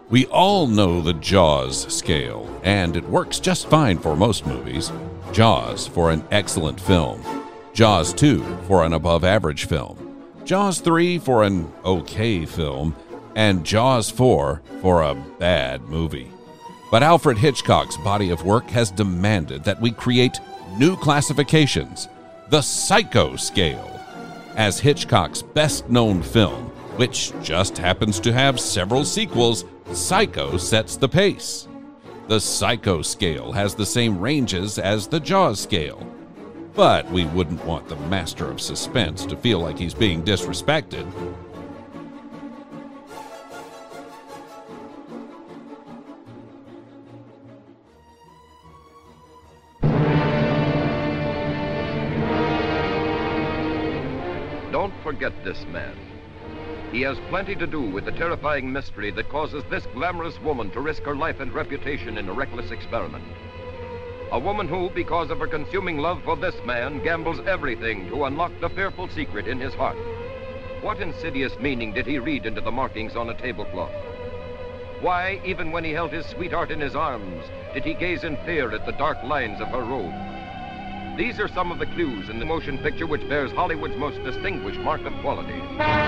We all know the Jaws scale, and it works just fine for most movies. Jaws for an excellent film. Jaws 2 for an above-average film. Jaws 3 for an okay film. And Jaws 4 for a bad movie. But Alfred Hitchcock's body of work has demanded that we create new classifications, the Psycho scale. As Hitchcock's best-known film, which just happens to have several sequels, Psycho sets the pace. The Psycho scale has the same ranges as the Jaws scale. But we wouldn't want the master of suspense to feel like he's being disrespected. Don't forget this man. He has plenty to do with the terrifying mystery that causes this glamorous woman to risk her life and reputation in a reckless experiment. A woman who, because of her consuming love for this man, gambles everything to unlock the fearful secret in his heart. What insidious meaning did he read into the markings on a tablecloth? Why, even when he held his sweetheart in his arms, did he gaze in fear at the dark lines of her robe? These are some of the clues in the motion picture which bears Hollywood's most distinguished mark of quality.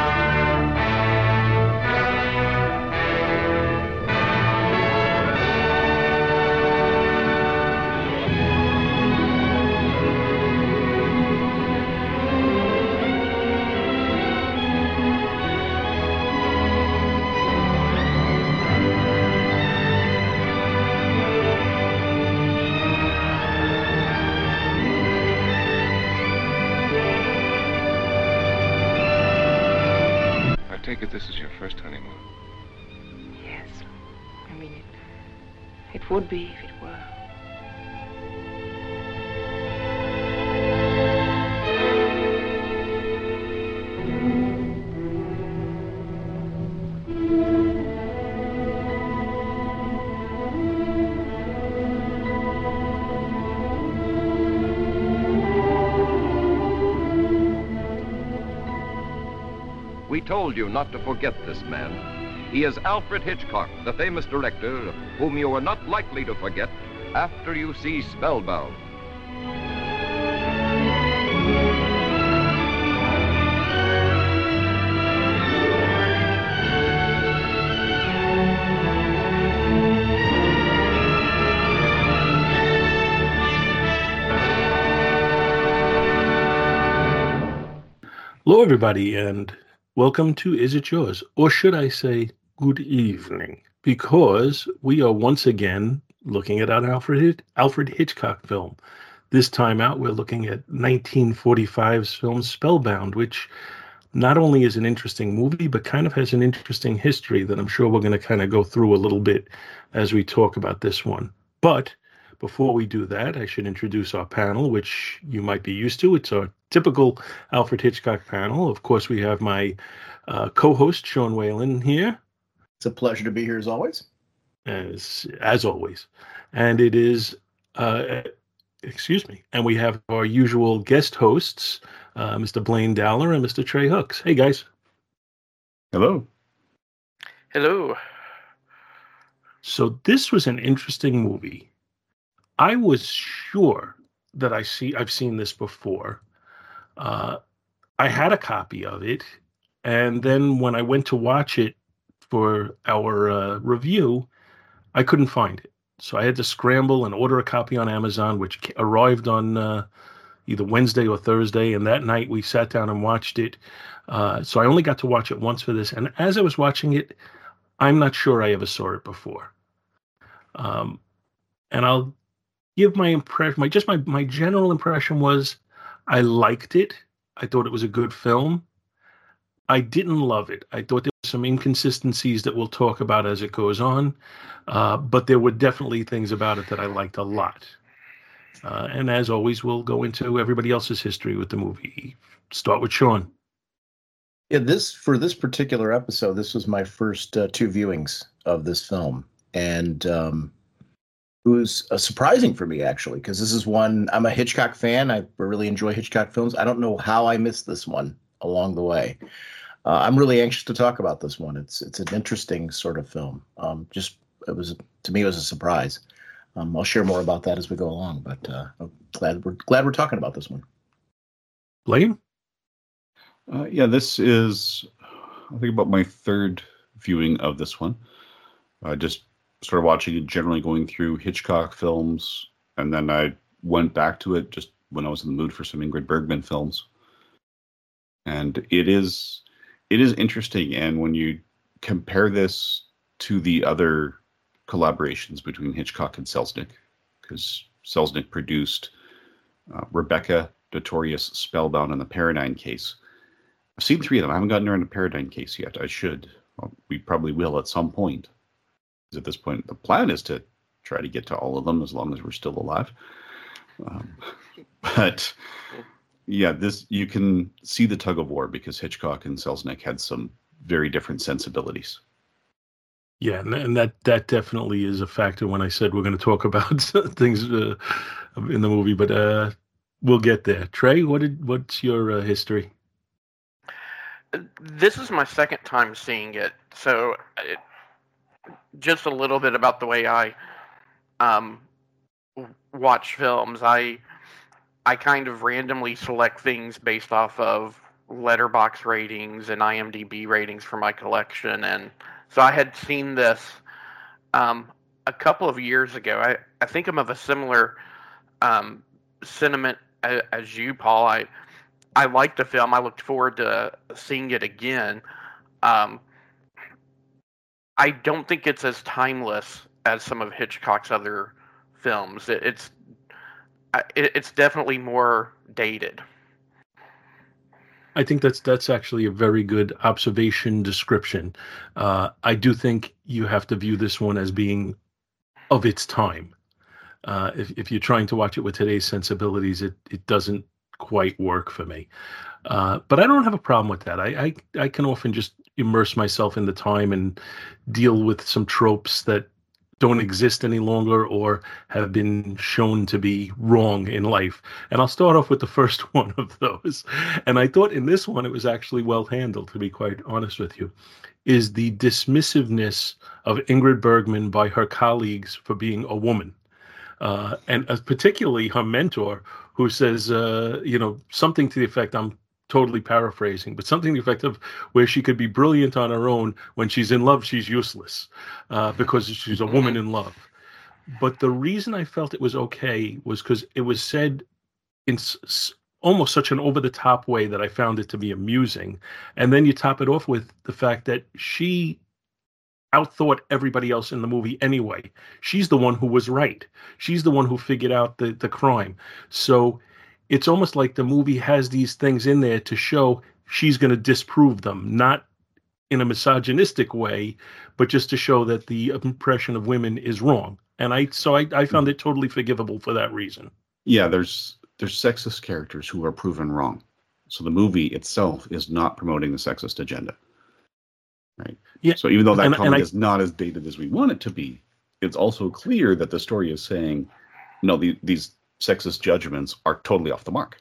This is your first honeymoon. Yes. I mean, it would be if it were. We told you not to forget this man. He is Alfred Hitchcock, the famous director, whom you are not likely to forget after you see Spellbound. Hello, everybody, and welcome to Is It Yours? Or should I say, good evening? Because we are once again looking at an Alfred Hitchcock film. This time out, we're looking at 1945's film Spellbound, which not only is an interesting movie, but kind of has an interesting history that I'm sure we're going to kind of go through a little bit as we talk about this one. But before we do that, I should introduce our panel, which you might be used to. It's our typical Alfred Hitchcock panel. Of course, we have my co-host, Sean Whalen, here. It's a pleasure to be here, as always. As always. And it is, excuse me, and we have our usual guest hosts, Mr. Blaine Dowler and Mr. Trey Hooks. Hey, guys. Hello. Hello. So this was an interesting movie. I was sure that I've seen this before. I had a copy of it, and then when I went to watch it for our review, I couldn't find it. So I had to scramble and order a copy on Amazon, which arrived on either Wednesday or Thursday, and that night we sat down and watched it. So I only got to watch it once for this, and as I was watching it, I'm not sure I ever saw it before. And I'll give my impression, my general impression was I liked it. I thought it was a good film. I didn't love it. I thought there were some inconsistencies that we'll talk about as it goes on. But there were definitely things about it that I liked a lot. And as always, we'll go into everybody else's history with the movie. Start with Sean. Yeah, for this particular episode, this was my first two viewings of this film. And it was surprising for me, actually, because this is one, I'm a Hitchcock fan. I really enjoy Hitchcock films. I don't know how I missed this one along the way. I'm really anxious to talk about this one. It's an interesting sort of film. To me, it was a surprise. I'll share more about that as we go along, but I'm glad we're talking about this one. Blaine? This is, I think, about my third viewing of this one. I just started watching it, generally going through Hitchcock films, and then I went back to it just when I was in the mood for some Ingrid Bergman films. And it is interesting, and when you compare this to the other collaborations between Hitchcock and Selznick, because Selznick produced Rebecca, Notorious, Spellbound, and The Paradigm Case. I've seen 3 of them. I haven't gotten around to Paradigm Case yet. I should. Well, we probably will at some point. Because at this point, the plan is to try to get to all of them as long as we're still alive. But yeah, you can see the tug of war because Hitchcock and Selznick had some very different sensibilities. Yeah, and that definitely is a factor when I said we're going to talk about things in the movie, but we'll get there. Trey, what's your history? This is my second time seeing it, so just a little bit about the way I watch films. I kind of randomly select things based off of Letterboxd ratings and IMDb ratings for my collection, and so I had seen this a couple of years ago. I think I'm of a similar sentiment as you, Paul. I liked the film. I looked forward to seeing it again. I don't think it's as timeless as some of Hitchcock's other films. It's definitely more dated. I think that's actually a very good observation description. I do think you have to view this one as being of its time. If you're trying to watch it with today's sensibilities, it doesn't quite work for me. But I don't have a problem with that. I can often just immerse myself in the time and deal with some tropes that don't exist any longer or have been shown to be wrong in life. And I'll start off with the first one of those. And I thought in this one, it was actually well handled, to be quite honest with you, is the dismissiveness of Ingrid Bergman by her colleagues for being a woman. And particularly her mentor, who says, something to the effect, I'm totally paraphrasing, but something to the effect of where she could be brilliant on her own. When she's in love, she's useless because she's a woman in love. But the reason I felt it was okay was because it was said in almost such an over-the-top way that I found it to be amusing. And then you top it off with the fact that she outthought everybody else in the movie anyway. She's the one who was right. She's the one who figured out the crime. So it's almost like the movie has these things in there to show she's going to disprove them, not in a misogynistic way, but just to show that the impression of women is wrong. And I found it totally forgivable for that reason. Yeah, there's sexist characters who are proven wrong. So the movie itself is not promoting the sexist agenda. Right. Yeah. So even though that comment is not as dated as we want it to be, it's also clear that the story is saying, no, these sexist judgments are totally off the mark.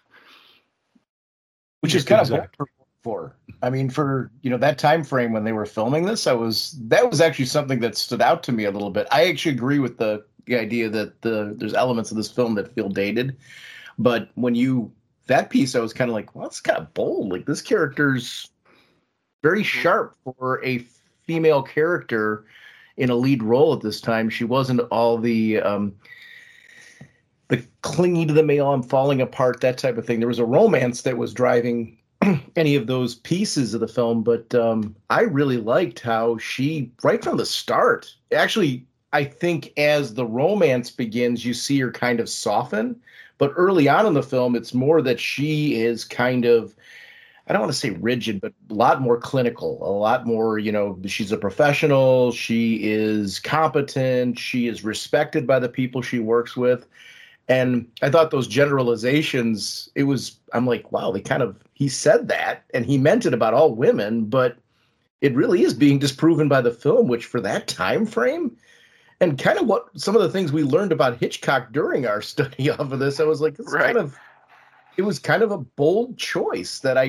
Which is kind of for. I mean, for that time frame when they were filming this, that was actually something that stood out to me a little bit. I actually agree with the idea that there's elements of this film that feel dated, but that piece, I was kind of like, well, it's kind of bold. Like, this character's very sharp for a female character in a lead role at this time. She wasn't all the clinging to the male, I'm falling apart, that type of thing. There was a romance that was driving any of those pieces of the film, but I really liked how she, right from the start, actually, I think as the romance begins, you see her kind of soften, but early on in the film, it's more that she is kind of, I don't want to say rigid, but a lot more clinical, a lot more, she's a professional, she is competent, she is respected by the people she works with. And I thought those generalizations, I'm like, wow, he said that and he meant it about all women, but it really is being disproven by the film, which for that time frame and kind of what some of the things we learned about Hitchcock during our study of this, I was like, it was kind of a bold choice that I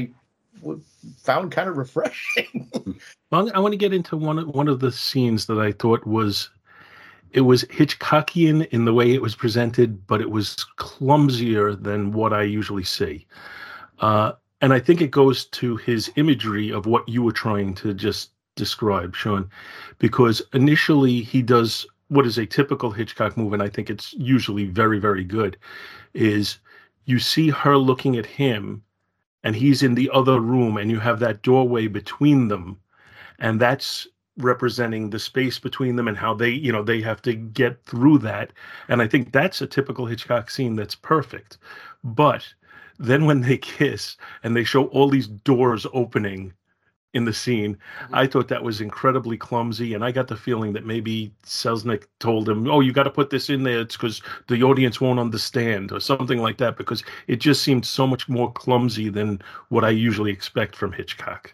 found kind of refreshing. Well, I want to get into one of the scenes that I thought was Hitchcockian in the way it was presented, but it was clumsier than what I usually see. And I think it goes to his imagery of what you were trying to just describe, Sean, because initially he does what is a typical Hitchcock move, and I think it's usually very, very good, is you see her looking at him and he's in the other room and you have that doorway between them, and that's representing the space between them and how they have to get through that. And I think that's a typical Hitchcock scene that's perfect. But then when they kiss and they show all these doors opening in the scene, I thought that was incredibly clumsy, and I got the feeling that maybe Selznick told him, "Oh, you got to put this in there. It's because the audience won't understand," or something like that, because it just seemed so much more clumsy than what I usually expect from Hitchcock.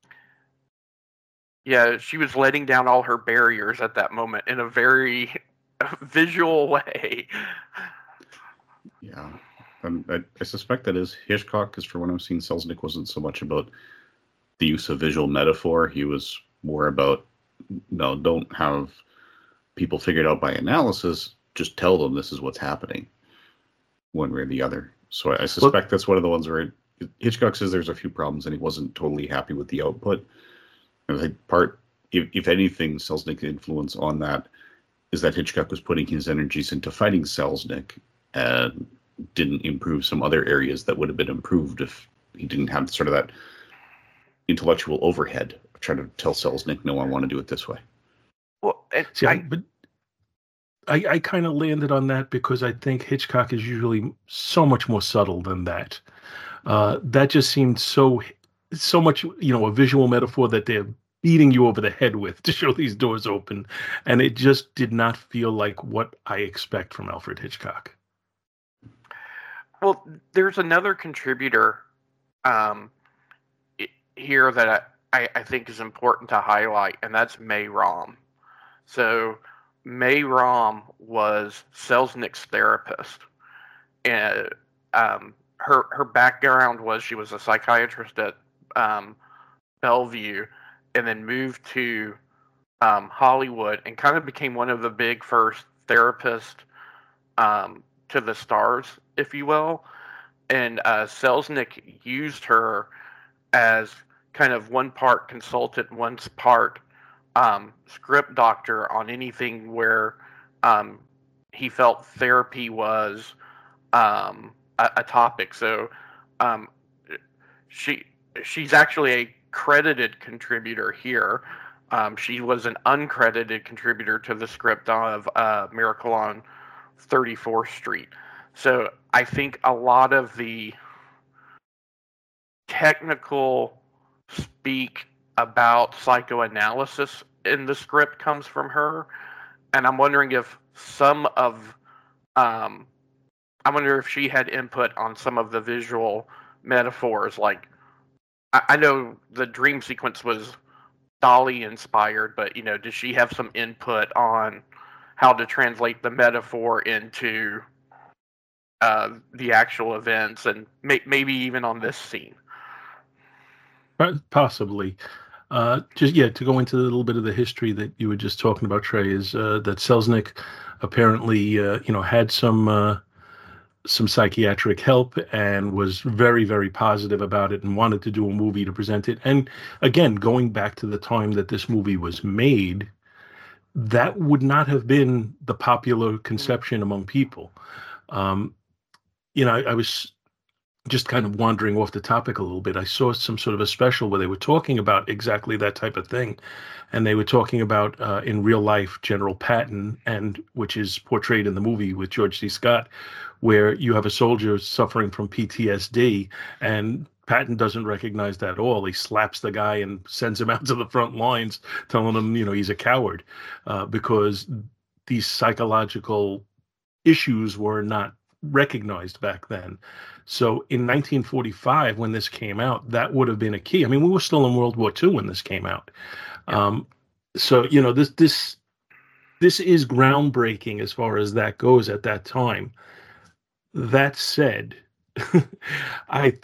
Yeah, she was letting down all her barriers at that moment in a very visual way. Yeah. I suspect that is Hitchcock, because for when I've seen Selznick wasn't so much about the use of visual metaphor. He was more about, no, don't have people figured out by analysis. Just tell them this is what's happening, one way or the other. So I suspect that's one of the ones where Hitchcock says there's a few problems and he wasn't totally happy with the output. And I think if anything, Selznick's influence on that is that Hitchcock was putting his energies into fighting Selznick and didn't improve some other areas that would have been improved if he didn't have sort of that intellectual overhead of trying to tell Selznick, no, I want to do it this way. Well, I kind of landed on that because I think Hitchcock is usually so much more subtle than that. That just seemed so much, a visual metaphor that they're beating you over the head with to show these doors open. And it just did not feel like what I expect from Alfred Hitchcock. Well, there's another contributor here that I think is important to highlight, and that's May Rom. So May Rom was Selznick's therapist, and her background was she was a psychiatrist at Bellevue, and then moved to Hollywood and kind of became one of the big first therapists to the stars, if you will. And Selznick used her as kind of one part consultant, one part script doctor on anything where he felt therapy was a topic. So she's actually a credited contributor here. She was an uncredited contributor to the script of Miracle on 34th Street. So I think a lot of the technical speak about psychoanalysis in the script comes from her, and I'm wondering if I wonder if she had input on some of the visual metaphors. Like, I know the dream sequence was Dali inspired, but does she have some input on how to translate the metaphor into the actual events, and maybe even on this scene? Possibly. To go into a little bit of the history that you were just talking about, Trey, is that Selznick apparently had some psychiatric help and was very, very positive about it and wanted to do a movie to present it. And again, going back to the time that this movie was made, that would not have been the popular conception among people. I was just kind of wandering off the topic a little bit. I saw some sort of a special where they were talking about exactly that type of thing. And they were talking about, in real life, General Patton, and which is portrayed in the movie with George C. Scott, where you have a soldier suffering from PTSD, and Patton doesn't recognize that at all. He slaps the guy and sends him out to the front lines, telling him, he's a coward, because these psychological issues were not recognized back then. So in 1945, when this came out, that would have been a key. I mean, we were still in World War II when this came out. So this is groundbreaking as far as that goes at that time. That said, I thought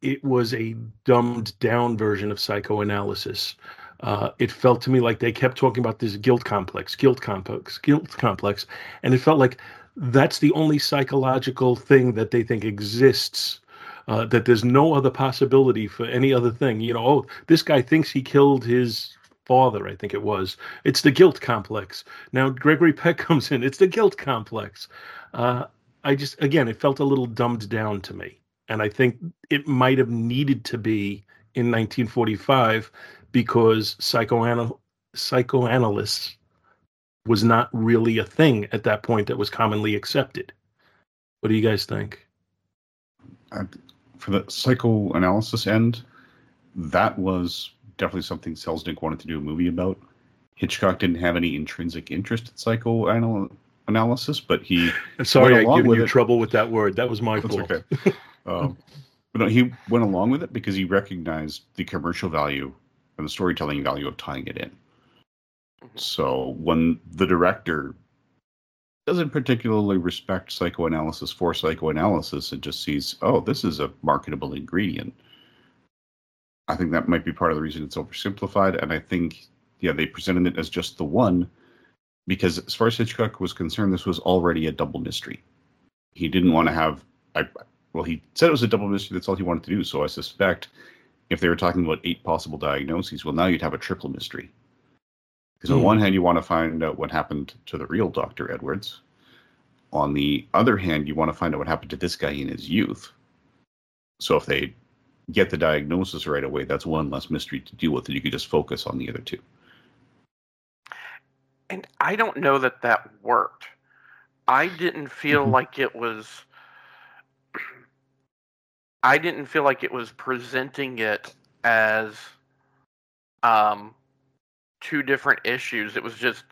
it was a dumbed down version of psychoanalysis. It felt to me like they kept talking about this guilt complex, and it felt like that's the only psychological thing that they think exists. That there's no other possibility for any other thing. Oh, this guy thinks he killed his father, I think it was. It's the guilt complex. Now Gregory Peck comes in. It's the guilt complex. Again, it felt a little dumbed down to me. And I think it might have needed to be in 1945 because psychoanalysts was not really a thing at that point that was commonly accepted. What do you guys think? For the psychoanalysis end, that was definitely something Selznick wanted to do a movie about. Hitchcock didn't have any intrinsic interest in psychoanalysis, but he... Sorry, I gave you trouble with that word. That was my fault. Okay. But no, he went along with it because he recognized the commercial value and the storytelling value of tying it in. So when the director doesn't particularly respect psychoanalysis for psychoanalysis and just sees, oh, this is a marketable ingredient, I think that might be part of the reason it's oversimplified. And I think, they presented it as just the one because as far as Hitchcock was concerned, this was already a double mystery. He didn't want to have... he said it was a double mystery. That's all he wanted to do. So I suspect if they were talking about 8 possible diagnoses, well, now you'd have a triple mystery. Because on one hand, you want to find out what happened to the real Dr. Edwards. On the other hand, you want to find out what happened to this guy in his youth. So if they get the diagnosis right away, that's one less mystery to deal with, and you could just focus on the other 2. And I don't know that worked. I didn't feel like it was... I didn't feel like it was presenting it as 2 different issues. It was just,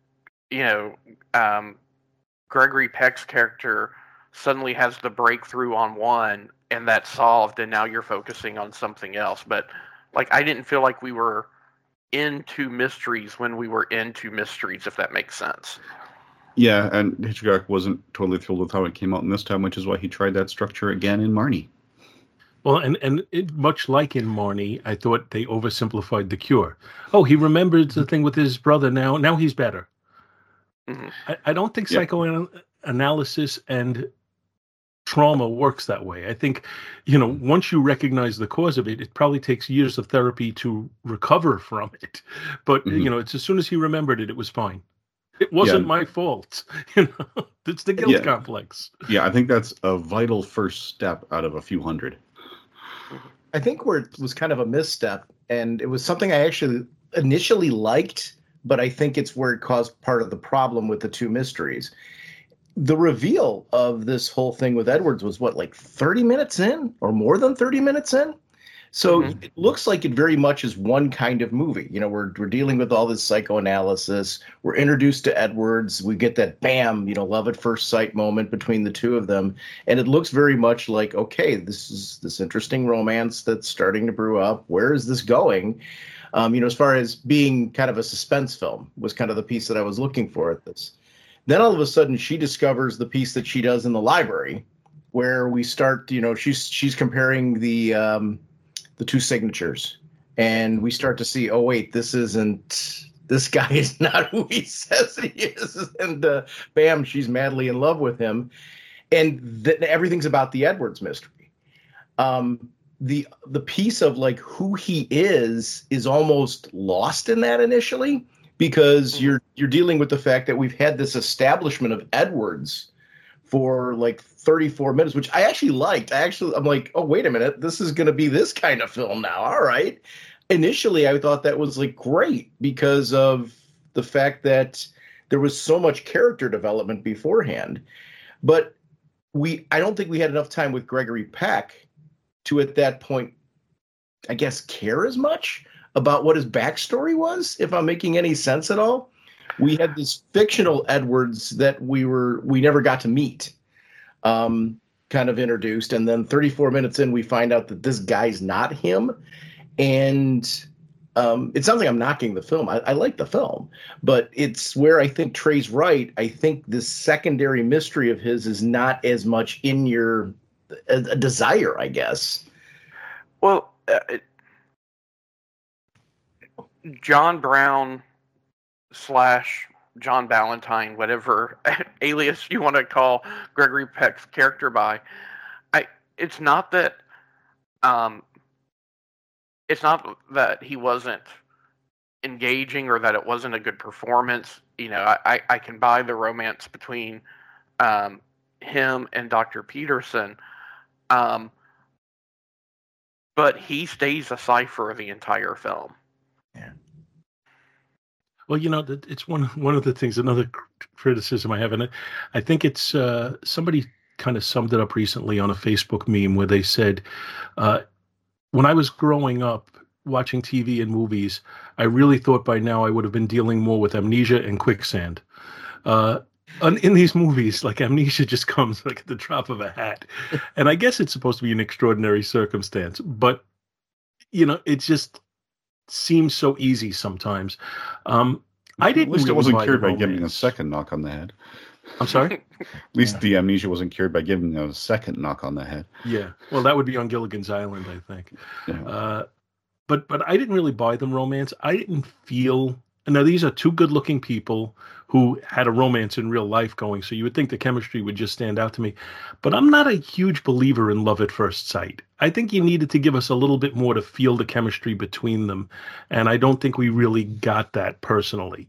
Gregory Peck's character suddenly has the breakthrough on one, and that's solved, and now you're focusing on something else. But, I didn't feel like we were into mysteries when we were into mysteries, if that makes sense. Yeah, and Hitchcock wasn't totally thrilled with how it came out in this time, which is why he tried that structure again in Marnie. Well, and it, much like in Marnie, I thought they oversimplified the cure. Oh, he remembered the thing with his brother now he's better. Mm-hmm. I don't think psychoanalysis and trauma works that way. I think, once you recognize the cause of it, it probably takes years of therapy to recover from it. But, it's as soon as he remembered it, it was fine. It wasn't my fault. It's the guilt complex. Yeah, I think that's a vital first step out of a few hundred. I think where it was kind of a misstep, and it was something I actually initially liked, but I think it's where it caused part of the problem with the 2 mysteries. The reveal of this whole thing with Edwards was 30 minutes in or more than 30 minutes in? So it looks like it very much is one kind of movie. We're dealing with all this psychoanalysis. We're introduced to Edwards. We get that bam, love at first sight moment between the 2 of them. And it looks very much like, okay, this is this interesting romance that's starting to brew up. Where is this going? As far as being kind of a suspense film was kind of the piece that I was looking for at this. Then all of a sudden she discovers the piece that she does in the library where we start, she's comparing the 2 signatures, and we start to see, oh wait, this guy is not who he says he is, and bam, she's madly in love with him, and everything's about the Edwards mystery. The piece of who he is almost lost in that initially, because you're dealing with the fact that we've had this establishment of Edwards for 34 minutes, which I actually liked. I'm like, oh, wait a minute. This is going to be this kind of film now. All right. Initially, I thought that was great because of the fact that there was so much character development beforehand. But I don't think we had enough time with Gregory Peck to, at that point, I guess, care as much about what his backstory was, if I'm making any sense at all. We had this fictional Edwards that we never got to meet, kind of introduced. And then 34 minutes in, we find out that this guy's not him. And it's something I'm knocking the film. I like the film, but it's where I think Trey's right. I think this secondary mystery of his is not as much in a desire, I guess. Well, John Brown / John Ballantyne, whatever alias you want to call Gregory Peck's character by, it's not that he wasn't engaging or that it wasn't a good performance. I can buy the romance between him and Dr. Peterson, but he stays a cipher the entire film. Yeah. Well, it's one of the things. Another criticism I have, and I think it's somebody kind of summed it up recently on a Facebook meme where they said, when I was growing up watching TV and movies, I really thought by now I would have been dealing more with amnesia and quicksand. In these movies, like, amnesia just comes like at the drop of a hat, and I guess it's supposed to be an extraordinary circumstance, but it just seems so easy sometimes. I didn't. At least really it wasn't buy cured the by giving a romance. second knock on the head. I'm sorry? At least the amnesia wasn't cured by giving a second knock on the head. Yeah. Well, that would be on Gilligan's Island, I think. Yeah. But I didn't really buy them romance. I didn't feel. Now, these are two good-looking people who had a romance in real life going, so you would think the chemistry would just stand out to me. But I'm not a huge believer in love at first sight. I think you needed to give us a little bit more to feel the chemistry between them, and I don't think we really got that personally.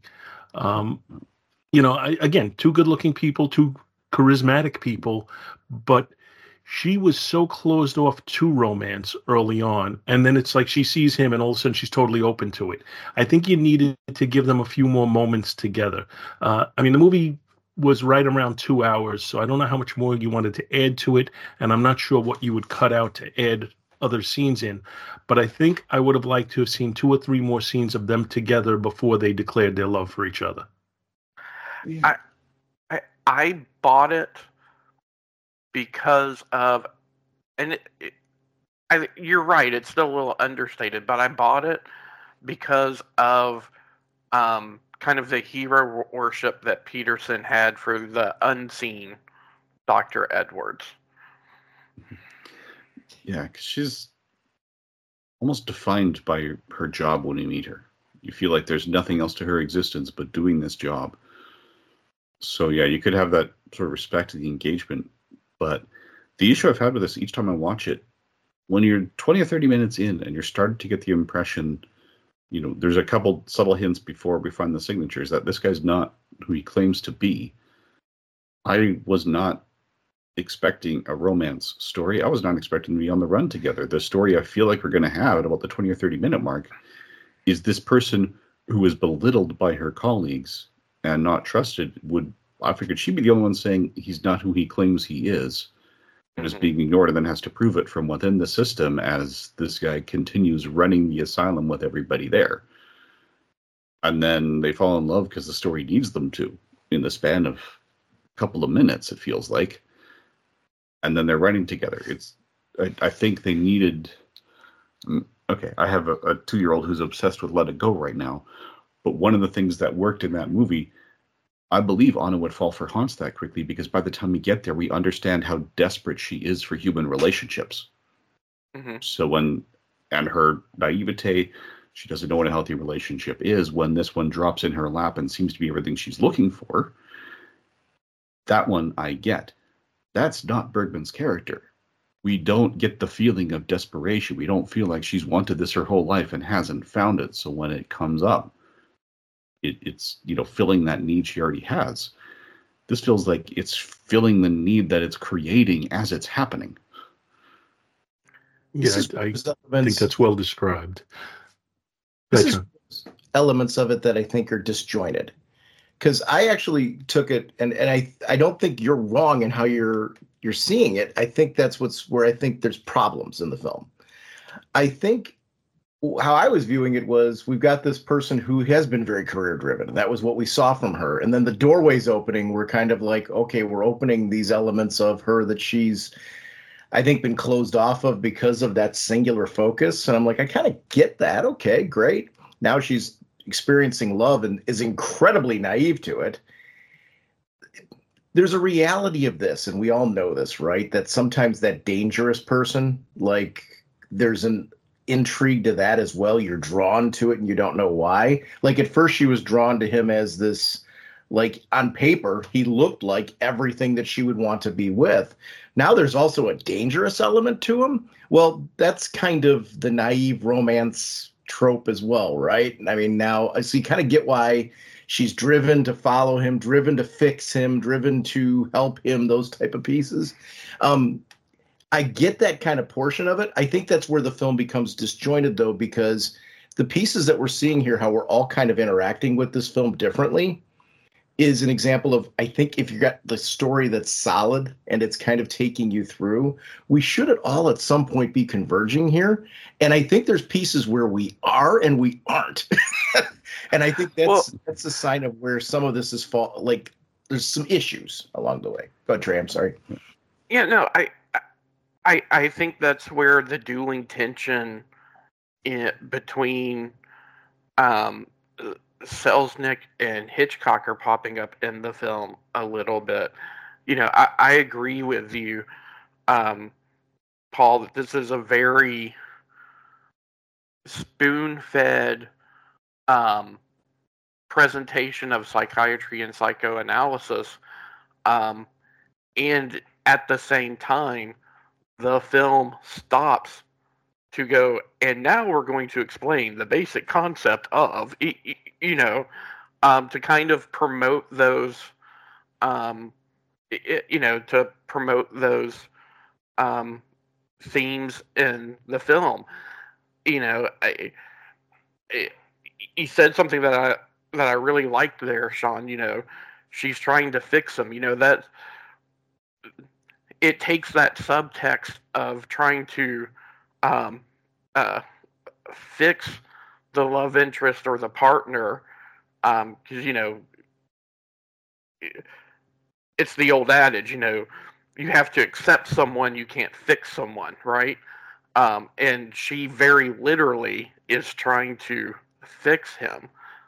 Again, two good-looking people, two charismatic people, but she was so closed off to romance early on, and then it's like she sees him and all of a sudden she's totally open to it. I think you needed to give them a few more moments together. The movie was right around 2 hours, so I don't know how much more you wanted to add to it, and I'm not sure what you would cut out to add other scenes in, but I think I would have liked to have seen 2 or 3 more scenes of them together before they declared their love for each other. Yeah. I bought it because of, and you're right, it's still a little understated, but I bought it because of kind of the hero worship that Peterson had for the unseen Dr. Edwards. Yeah, because she's almost defined by her job when you meet her. You feel like there's nothing else to her existence but doing this job. So yeah, you could have that sort of respect to the engagement. But the issue I've had with this each time I watch it, when you're 20 or 30 minutes in and you're starting to get the impression, there's a couple subtle hints before we find the signatures that this guy's not who he claims to be. I was not expecting a romance story. I was not expecting to be on the run together. The story I feel like we're going to have at about the 20 or 30 minute mark is this person who is belittled by her colleagues and not trusted. I figured she'd be the only one saying he's not who he claims he is and is being ignored, and then has to prove it from within the system as this guy continues running the asylum with everybody there. And then they fall in love because the story needs them to, in the span of a couple of minutes, it feels like. And then they're running together. I think they needed... Okay, I have a 2-year-old who's obsessed with Let It Go right now. But one of the things that worked in that movie, I believe Anna would fall for Hans that quickly, because by the time we get there, we understand how desperate she is for human relationships. Mm-hmm. So and her naivete, she doesn't know what a healthy relationship is. When this one drops in her lap and seems to be everything she's looking for, that one I get. That's not Bergman's character. We don't get the feeling of desperation. We don't feel like she's wanted this her whole life and hasn't found it. So when it comes up, it's filling that need she already has. This feels like it's filling the need that it's creating as it's happening. Yeah, I think that's well described. This is elements of it that I think are disjointed. Because I actually took it, and I don't think you're wrong in how you're seeing it. I think that's where I think there's problems in the film. I think how I was viewing it was, we've got this person who has been very career driven, and that was what we saw from her. And then the doorways opening were kind of like, okay, we're opening these elements of her that she's, I think, been closed off of because of that singular focus. And I'm like, I kind of get that. Okay, great. Now she's experiencing love and is incredibly naive to it. There's a reality of this, and we all know this, right? That sometimes that dangerous person, like there's an intrigue to that as well. You're drawn to it and you don't know why. Like at first she was drawn to him as this, like on paper, he looked like everything that she would want to be with. Now there's also a dangerous element to him. Well, that's kind of the naive romance trope as well, right? I mean, now so you kind of get why she's driven to follow him, driven to fix him, driven to help him, those type of pieces. I get that kind of portion of it. I think that's where the film becomes disjointed, though, because the pieces that we're seeing here, how we're all kind of interacting with this film differently, is an example of, I think if you got the story that's solid and it's kind of taking you through, we should all at some point be converging here. And I think there's pieces where we are and we aren't. And I think that's a sign of where some of this is like there's some issues along the way. Go ahead, Trey, I'm sorry. Yeah, no, I think that's where the dueling tension between Selznick and Hitchcock are popping up in the film a little bit. You know, I agree with you, Paul, that this is a very spoon-fed presentation of psychiatry and psychoanalysis, and at the same time, the film stops to go, and now we're going to explain the basic concept of, you know, to kind of promote those, you know, to promote those themes in the film. You know, he said something that I really liked there, Sean. You know, she's trying to fix him. You know, that it takes that subtext of trying to fix the love interest or the partner, because, you know, it's the old adage, you know, you have to accept someone, you can't fix someone, right? And she very literally is trying to fix him.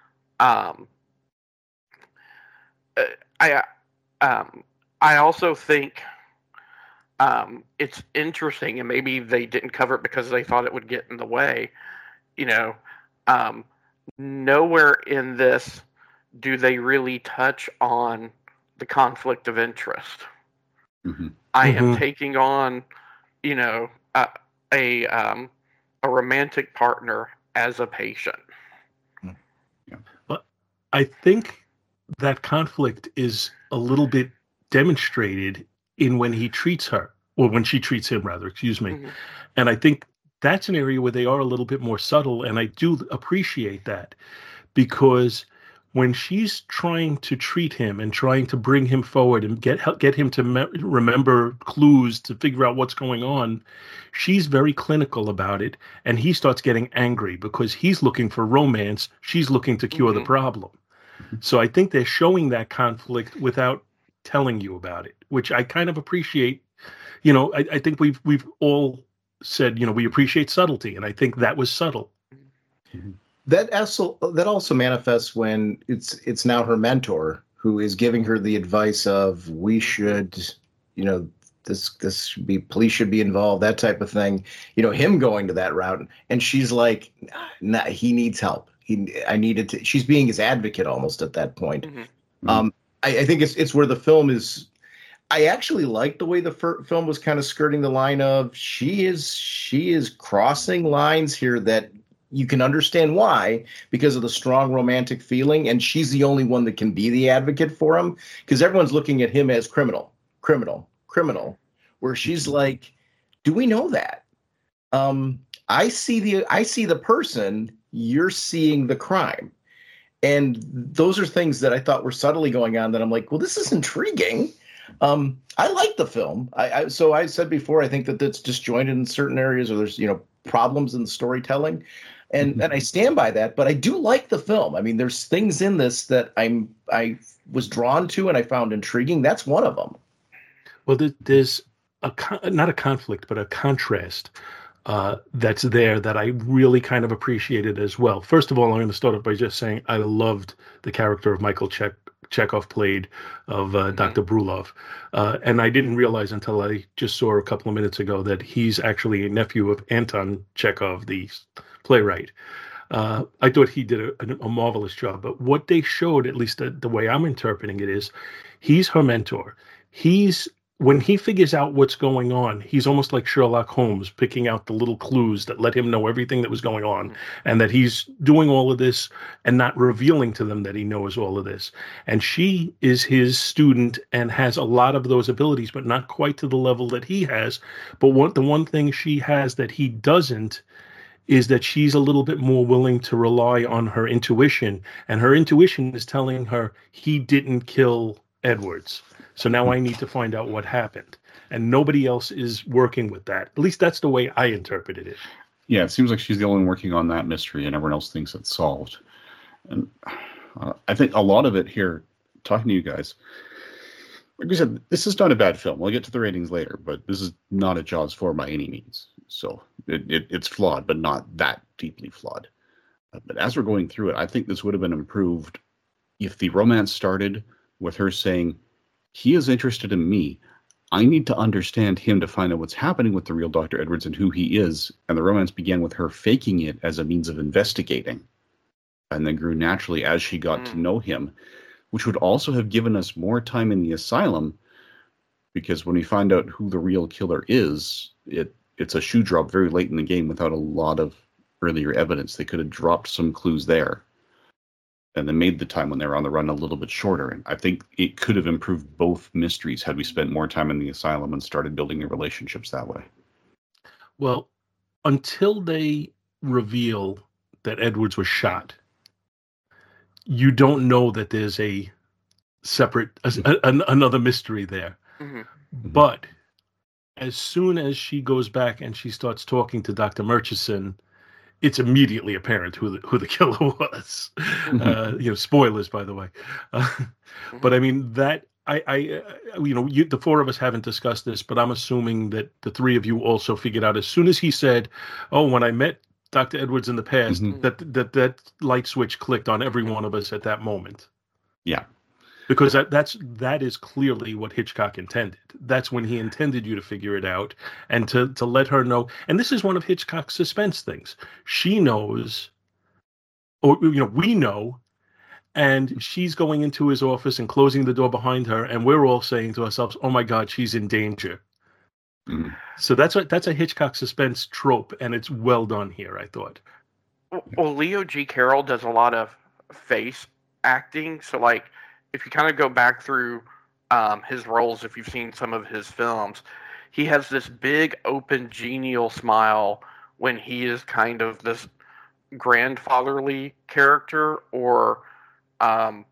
I also think it's interesting, and maybe they didn't cover it because they thought it would get in the way. You know, nowhere in this do they really touch on the conflict of interest. Mm-hmm. I am taking on, you know, a romantic partner as a patient. Yeah. But I think that conflict is a little bit demonstrated in when he treats her, or when she treats him, rather, excuse me. Mm-hmm. And I think that's an area where they are a little bit more subtle, and I do appreciate that, because when she's trying to treat him and trying to bring him forward and get him to remember clues to figure out what's going on, she's very clinical about it, and he starts getting angry because he's looking for romance, she's looking to cure the problem. So I think they're showing that conflict without telling you about it, which I kind of appreciate. You know, I think we've all said, you know, we appreciate subtlety, and I think that was subtle. Mm-hmm. That also manifests when it's now her mentor who is giving her the advice of, we should, you know, this should be, police should be involved, that type of thing. You know, him going to that route, and she's like, nah, he needs help. She's being his advocate almost at that point. Mm-hmm. I think it's where the film is. I actually like the way the film was kind of skirting the line of, she is crossing lines here that you can understand why, because of the strong romantic feeling, and she's the only one that can be the advocate for him, because everyone's looking at him as criminal, where she's like, do we know that? I see the person, you're seeing the crime. And those are things that I thought were subtly going on that I'm like, well, this is intriguing. I like the film. So I said before, I think that it's disjointed in certain areas, or there's, you know, problems in the storytelling. And I stand by that, but I do like the film. I mean, there's things in this that I was drawn to and I found intriguing. That's one of them. Well, there's not a conflict, but a contrast that's there that I really kind of appreciated as well. First of all, I'm going to start off by just saying I loved the character of Michael Chekhov played of Dr. Brulov. And I didn't realize until I just saw a couple of minutes ago that he's actually a nephew of Anton Chekhov, the playwright. I thought he did a marvelous job. But what they showed, at least the way I'm interpreting it, is he's her mentor. When he figures out what's going on, he's almost like Sherlock Holmes, picking out the little clues that let him know everything that was going on, and that he's doing all of this and not revealing to them that he knows all of this. And she is his student and has a lot of those abilities, but not quite to the level that he has. But the one thing she has that he doesn't is that she's a little bit more willing to rely on her intuition. And her intuition is telling her he didn't kill Edwards. So now I need to find out what happened. And nobody else is working with that. At least that's the way I interpreted it. Yeah, it seems like she's the only one working on that mystery and everyone else thinks it's solved. And I think a lot of it here, talking to you guys, like we said, this is not a bad film. We'll get to the ratings later, but this is not a Jaws 4 by any means. So it's flawed, but not that deeply flawed. But as we're going through it, I think this would have been improved if the romance started with her saying, he is interested in me. I need to understand him to find out what's happening with the real Dr. Edwards and who he is. And the romance began with her faking it as a means of investigating. And then grew naturally as she got to know him, which would also have given us more time in the asylum. Because when we find out who the real killer is, it's a shoe drop very late in the game without a lot of earlier evidence. They could have dropped some clues there. And then made the time when they were on the run a little bit shorter. And I think it could have improved both mysteries had we spent more time in the asylum and started building the relationships that way. Well, until they reveal that Edwards was shot, you don't know that there's a separate, another mystery there. Mm-hmm. But as soon as she goes back and she starts talking to Dr. Murchison, it's immediately apparent who the killer was. Spoilers, by the way. But I mean that the four of us haven't discussed this, but I'm assuming that the three of you also figured out as soon as he said, "Oh, when I met Dr. Edwards in the past," that light switch clicked on every one of us at that moment. Yeah. Because that is clearly what Hitchcock intended. That's when he intended you to figure it out and to let her know. And this is one of Hitchcock's suspense things. She knows, or we know, and she's going into his office and closing the door behind her, and we're all saying to ourselves, "Oh my God, she's in danger." Mm-hmm. So that's a Hitchcock suspense trope, and it's well done here, I thought. Well, Leo G. Carroll does a lot of face acting, so like, if you kind of go back through his roles, if you've seen some of his films, he has this big, open, genial smile when he is kind of this grandfatherly character, or a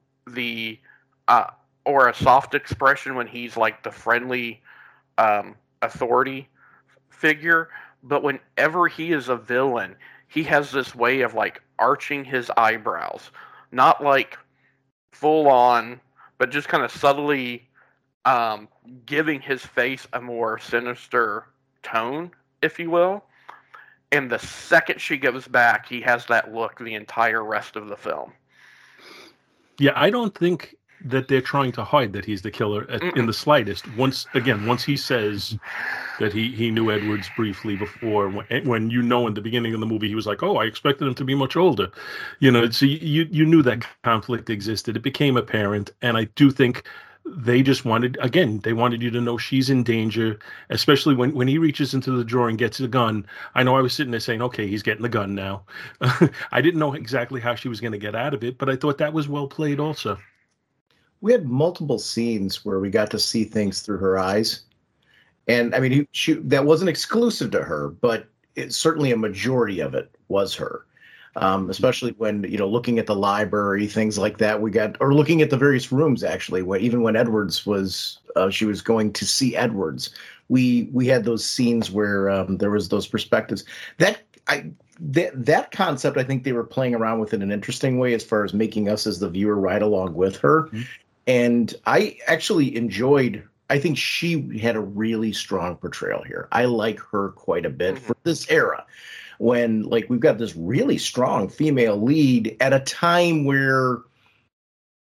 soft expression when he's like the friendly authority figure. But whenever he is a villain, he has this way of like arching his eyebrows, not like full on, but just kind of subtly giving his face a more sinister tone, if you will. And the second she goes back, he has that look the entire rest of the film. Yeah, I don't think that they're trying to hide that he's the killer in the slightest. Once he says that he knew Edwards briefly before, when in the beginning of the movie he was like, "Oh, I expected him to be much older," so you knew that conflict existed. It became apparent, and I do think they just wanted you to know she's in danger, especially when he reaches into the drawer and gets the gun. I know I was sitting there saying, "Okay, he's getting the gun now." I didn't know exactly how she was going to get out of it, but I thought that was well played also. We had multiple scenes where we got to see things through her eyes. And I mean, that wasn't exclusive to her, but certainly a majority of it was her. Especially when, looking at the library, things like that, or looking at the various rooms, actually, even when Edwards she was going to see Edwards, we had those scenes where there was those perspectives. That concept, I think they were playing around with in an interesting way as far as making us as the viewer ride along with her. Mm-hmm. And I actually I think she had a really strong portrayal here. I like her quite a bit for this era, when we've got this really strong female lead at a time where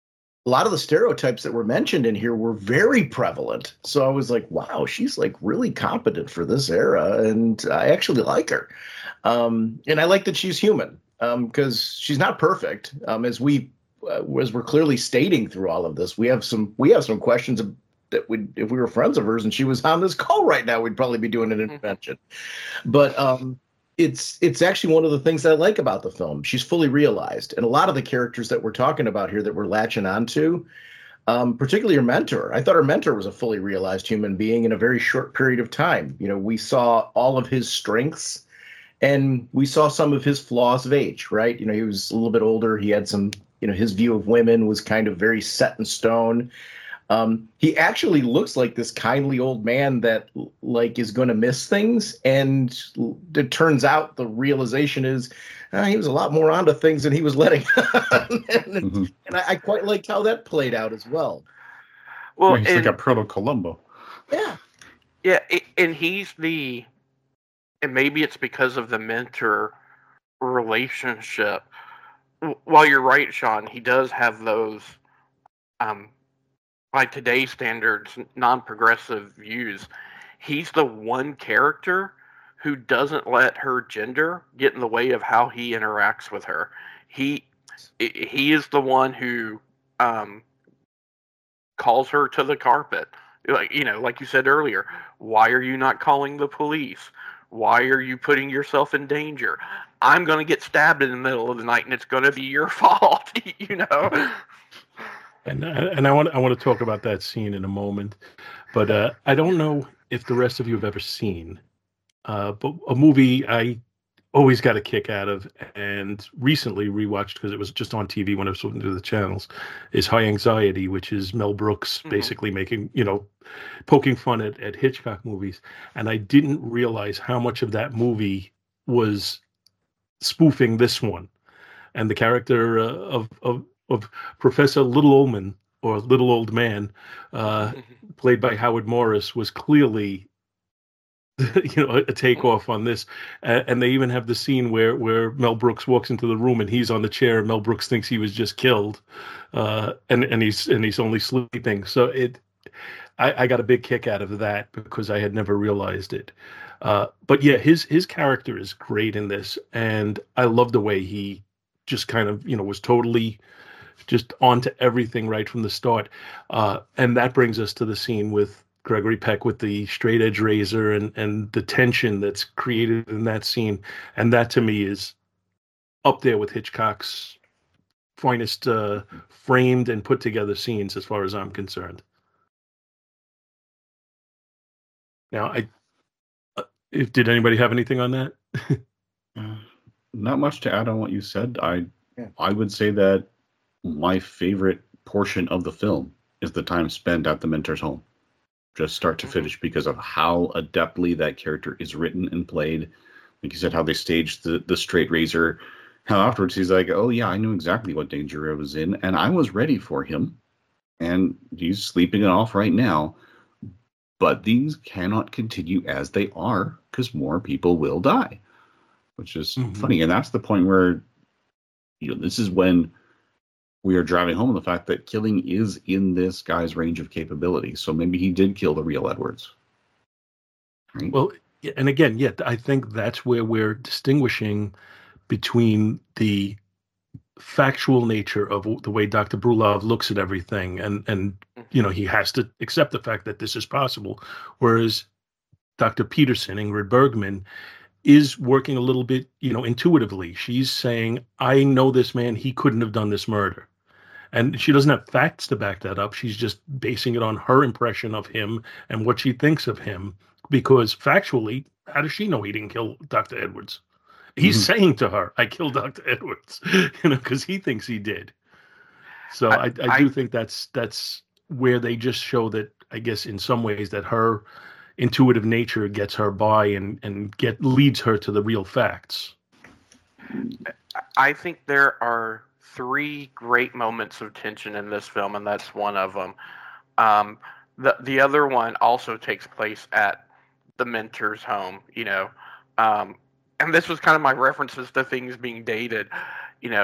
a lot of the stereotypes that were mentioned in here were very prevalent. So I was like, wow, she's like really competent for this era, and I actually like her. And I like that she's human, because she's not perfect. As we're clearly stating through all of this, we have some questions that if we were friends of hers and she was on this call right now, we'd probably be doing an intervention. But it's actually one of the things that I like about the film. She's fully realized, and a lot of the characters that we're talking about here that we're latching onto, particularly her mentor. I thought her mentor was a fully realized human being in a very short period of time. You know, we saw all of his strengths, and we saw some of his flaws of age, right? You know, he was a little bit older. He had some, you know, his view of women was kind of very set in stone. He actually looks like this kindly old man that like is going to miss things. And it turns out the realization is he was a lot more onto things than he was letting on. And I quite liked how that played out as well. Well, he's like a proto-Columbo. Yeah. Yeah, and and maybe it's because of the mentor relationship. While you're right, Sean, he does have those, by today's standards, non-progressive views. He's the one character who doesn't let her gender get in the way of how he interacts with her. He is the one who calls her to the carpet. Like, you know, like you said earlier, why are you not calling the police? Why are you putting yourself in danger? I'm going to get stabbed in the middle of the night, and it's going to be your fault, you know? And I want to talk about that scene in a moment, but I don't know if the rest of you have ever seen, but a movie I always got a kick out of, and recently rewatched because it was just on TV when I was flipping through the channels, is High Anxiety, which is Mel Brooks basically making, you know, poking fun at Hitchcock movies. And I didn't realize how much of that movie was spoofing this one. And the character of Professor Little Oldman, or Little Old Man, played by Howard Morris, was clearly you know, a takeoff on this. And they even have the scene where Mel Brooks walks into the room and he's on the chair. Mel Brooks thinks he was just killed, and he's only sleeping. So I got a big kick out of that because I had never realized it. But yeah, his character is great in this, and I love the way he just kind of, you know, was totally just onto everything right from the start. And that brings us to the scene with Gregory Peck with the straight edge razor and the tension that's created in that scene. And that to me is up there with Hitchcock's finest framed and put together scenes as far as I'm concerned. Now, did anybody have anything on that? Not much to add on what you said. I would say that my favorite portion of the film is the time spent at the mentor's home, just start to finish, because of how adeptly that character is written and played. Like you said, how they staged the straight razor, how afterwards he's like, oh yeah, I knew exactly what danger I was in, and I was ready for him, and he's sleeping it off right now. But these cannot continue as they are, because more people will die, which is funny. And that's the point where, you know, this is when we are driving home the fact that killing is in this guy's range of capability. So maybe he did kill the real Edwards. Right? Well, and again, I think that's where we're distinguishing between the factual nature of the way Dr. Brulov looks at everything, and you know, he has to accept the fact that this is possible, whereas Dr. Peterson, Ingrid Bergman, is working a little bit, you know, intuitively. She's saying, I know this man, he couldn't have done this murder. And she doesn't have facts to back that up. She's just basing it on her impression of him and what she thinks of him, because factually, how does she know he didn't kill Dr. Edwards? He's saying to her, I killed Dr. Edwards, you know, because he thinks he did. So I do think that's where they just show that, I guess, in some ways, that her intuitive nature gets her by and leads her to the real facts. I think there are 3 great moments of tension in this film, and that's one of them. The other one also takes place at the mentor's home, you know, and this was kind of my references to things being dated. You know,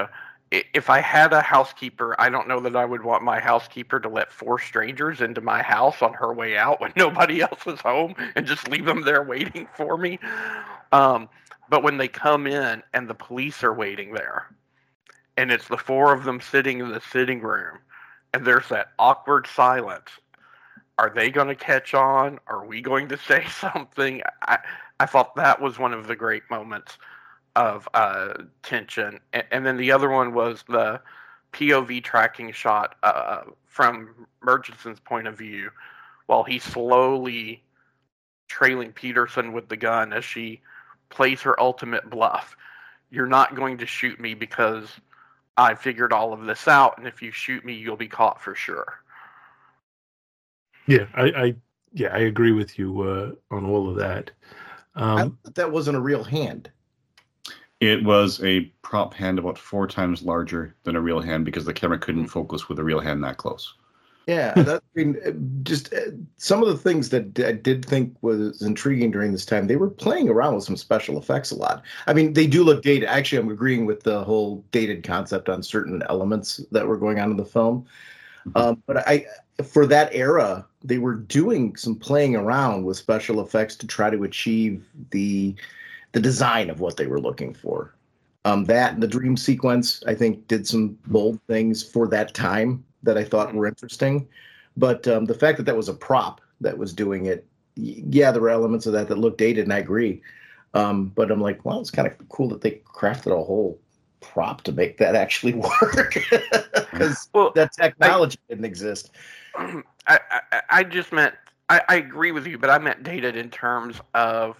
if I had a housekeeper, I don't know that I would want my housekeeper to let 4 strangers into my house on her way out when nobody else is home and just leave them there waiting for me. But when they come in and the police are waiting there, and it's the 4 of them sitting in the sitting room, and there's that awkward silence. Are they going to catch on? Are we going to say something? I thought that was one of the great moments of tension. And then the other one was the POV tracking shot from Murchison's point of view while he's slowly trailing Peterson with the gun as she plays her ultimate bluff. You're not going to shoot me because I figured all of this out, and if you shoot me, you'll be caught for sure. Yeah, I agree with you on all of that. I thought that wasn't a real hand. It was a prop hand about 4 times larger than a real hand because the camera couldn't focus with a real hand that close. Yeah, just some of the things that I did think was intriguing during this time, they were playing around with some special effects a lot. I mean, they do look dated. Actually, I'm agreeing with the whole dated concept on certain elements that were going on in the film. But for that era, they were doing some playing around with special effects to try to achieve the design of what they were looking for. That and the dream sequence, I think, did some bold things for that time that I thought were interesting. But the fact that was a prop that was doing it, yeah, there were elements of that looked dated, and I agree. But I'm like, well, it's kind of cool that they crafted a whole prop to make that actually work. Because that technology didn't exist. I just meant, I agree with you, but I meant dated in terms of,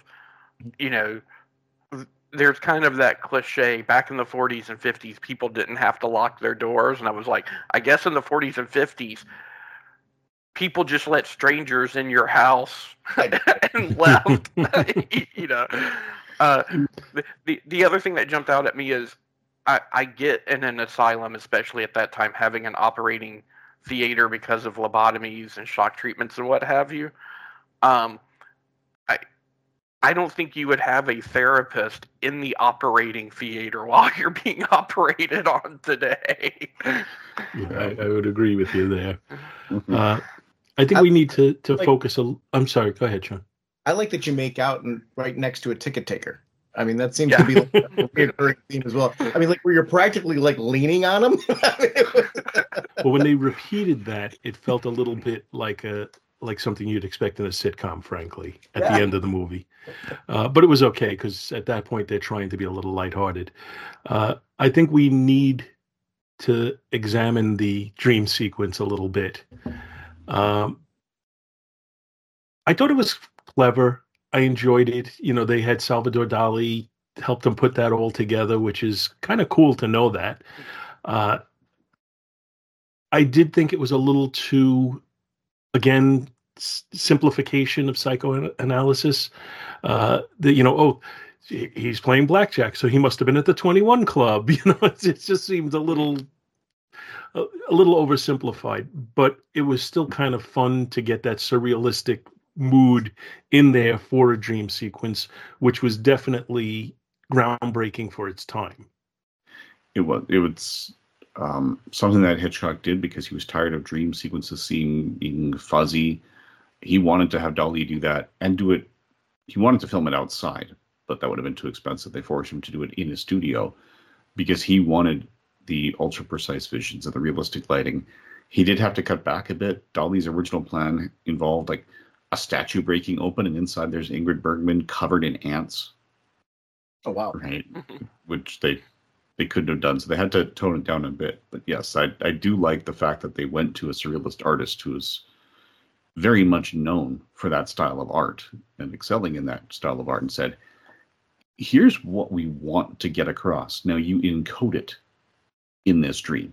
there's kind of that cliche back in the 40s and 50s, people didn't have to lock their doors. And I was like, I guess in the 40s and 50s, people just let strangers in your house and left. The other thing that jumped out at me is I get in an asylum, especially at that time, having an operating theater because of lobotomies and shock treatments and what have you. I don't think you would have a therapist in the operating theater while you're being operated on today. Yeah, I would agree with you there. I think we need to focus. I'm sorry. Go ahead, Sean. I like that you make out right next to a ticket taker. I mean, that seems to be like a recurring theme as well. I mean, like where you're practically like leaning on them. Well, when they repeated that, it felt a little bit like something you'd expect in a sitcom, frankly, at the end of the movie. But it was okay because at that point they're trying to be a little lighthearted. I think we need to examine the dream sequence a little bit. I thought it was clever. I enjoyed it. They had Salvador Dali help them put that all together, which is kind of cool to know that. I did think it was a little too, again, simplification of psychoanalysis. He's playing blackjack, so he must have been at the 21 Club. It just seems a little oversimplified, but it was still kind of fun to get that surrealistic mood in there for a dream sequence, which was definitely groundbreaking for its time. It was something that Hitchcock did because he was tired of dream sequences being fuzzy. He wanted to have Dali do that and do it. He wanted to film it outside, but that would have been too expensive. They forced him to do it in his studio because he wanted the ultra precise visions and the realistic lighting. He did have to cut back a bit. Dali's original plan involved like a statue breaking open, and inside there's Ingrid Bergman covered in ants. Oh wow! Right, which they couldn't have done, so they had to tone it down a bit. But yes, I do like the fact that they went to a surrealist artist who is very much known for that style of art and excelling in that style of art, and said, "Here's what we want to get across. Now you encode it in this dream."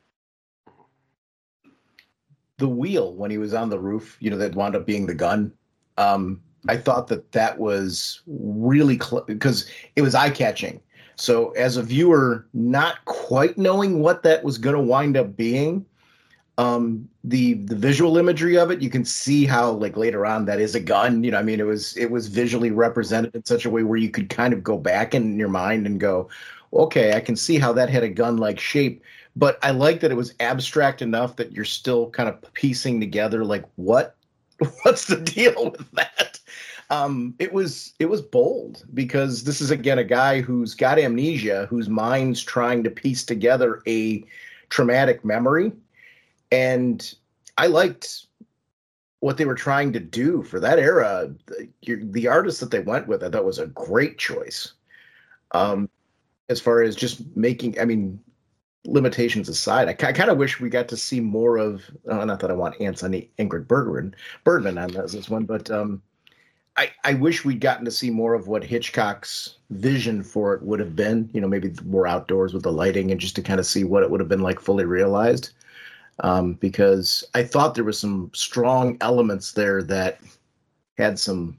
The wheel when he was on the roof, that wound up being the gun. I thought that was really because it was eye-catching. So as a viewer, not quite knowing what that was going to wind up being, the visual imagery of it, you can see how like later on that is a gun. It was visually represented in such a way where you could kind of go back in your mind and go, okay, I can see how that had a gun-like shape, but I like that it was abstract enough that you're still kind of piecing together, like, what's the deal with that? It was bold, because this is, again, a guy who's got amnesia, whose mind's trying to piece together a traumatic memory. And I liked what they were trying to do for that era. The artist that they went with, I thought, was a great choice. As far as just making, I mean, limitations aside, I kind of wish we got to see more of, not that I want ants on Ingrid Bergman on this one, but I wish we'd gotten to see more of what Hitchcock's vision for it would have been, maybe more outdoors with the lighting, and just to kind of see what it would have been like fully realized. Because I thought there was some strong elements there that had some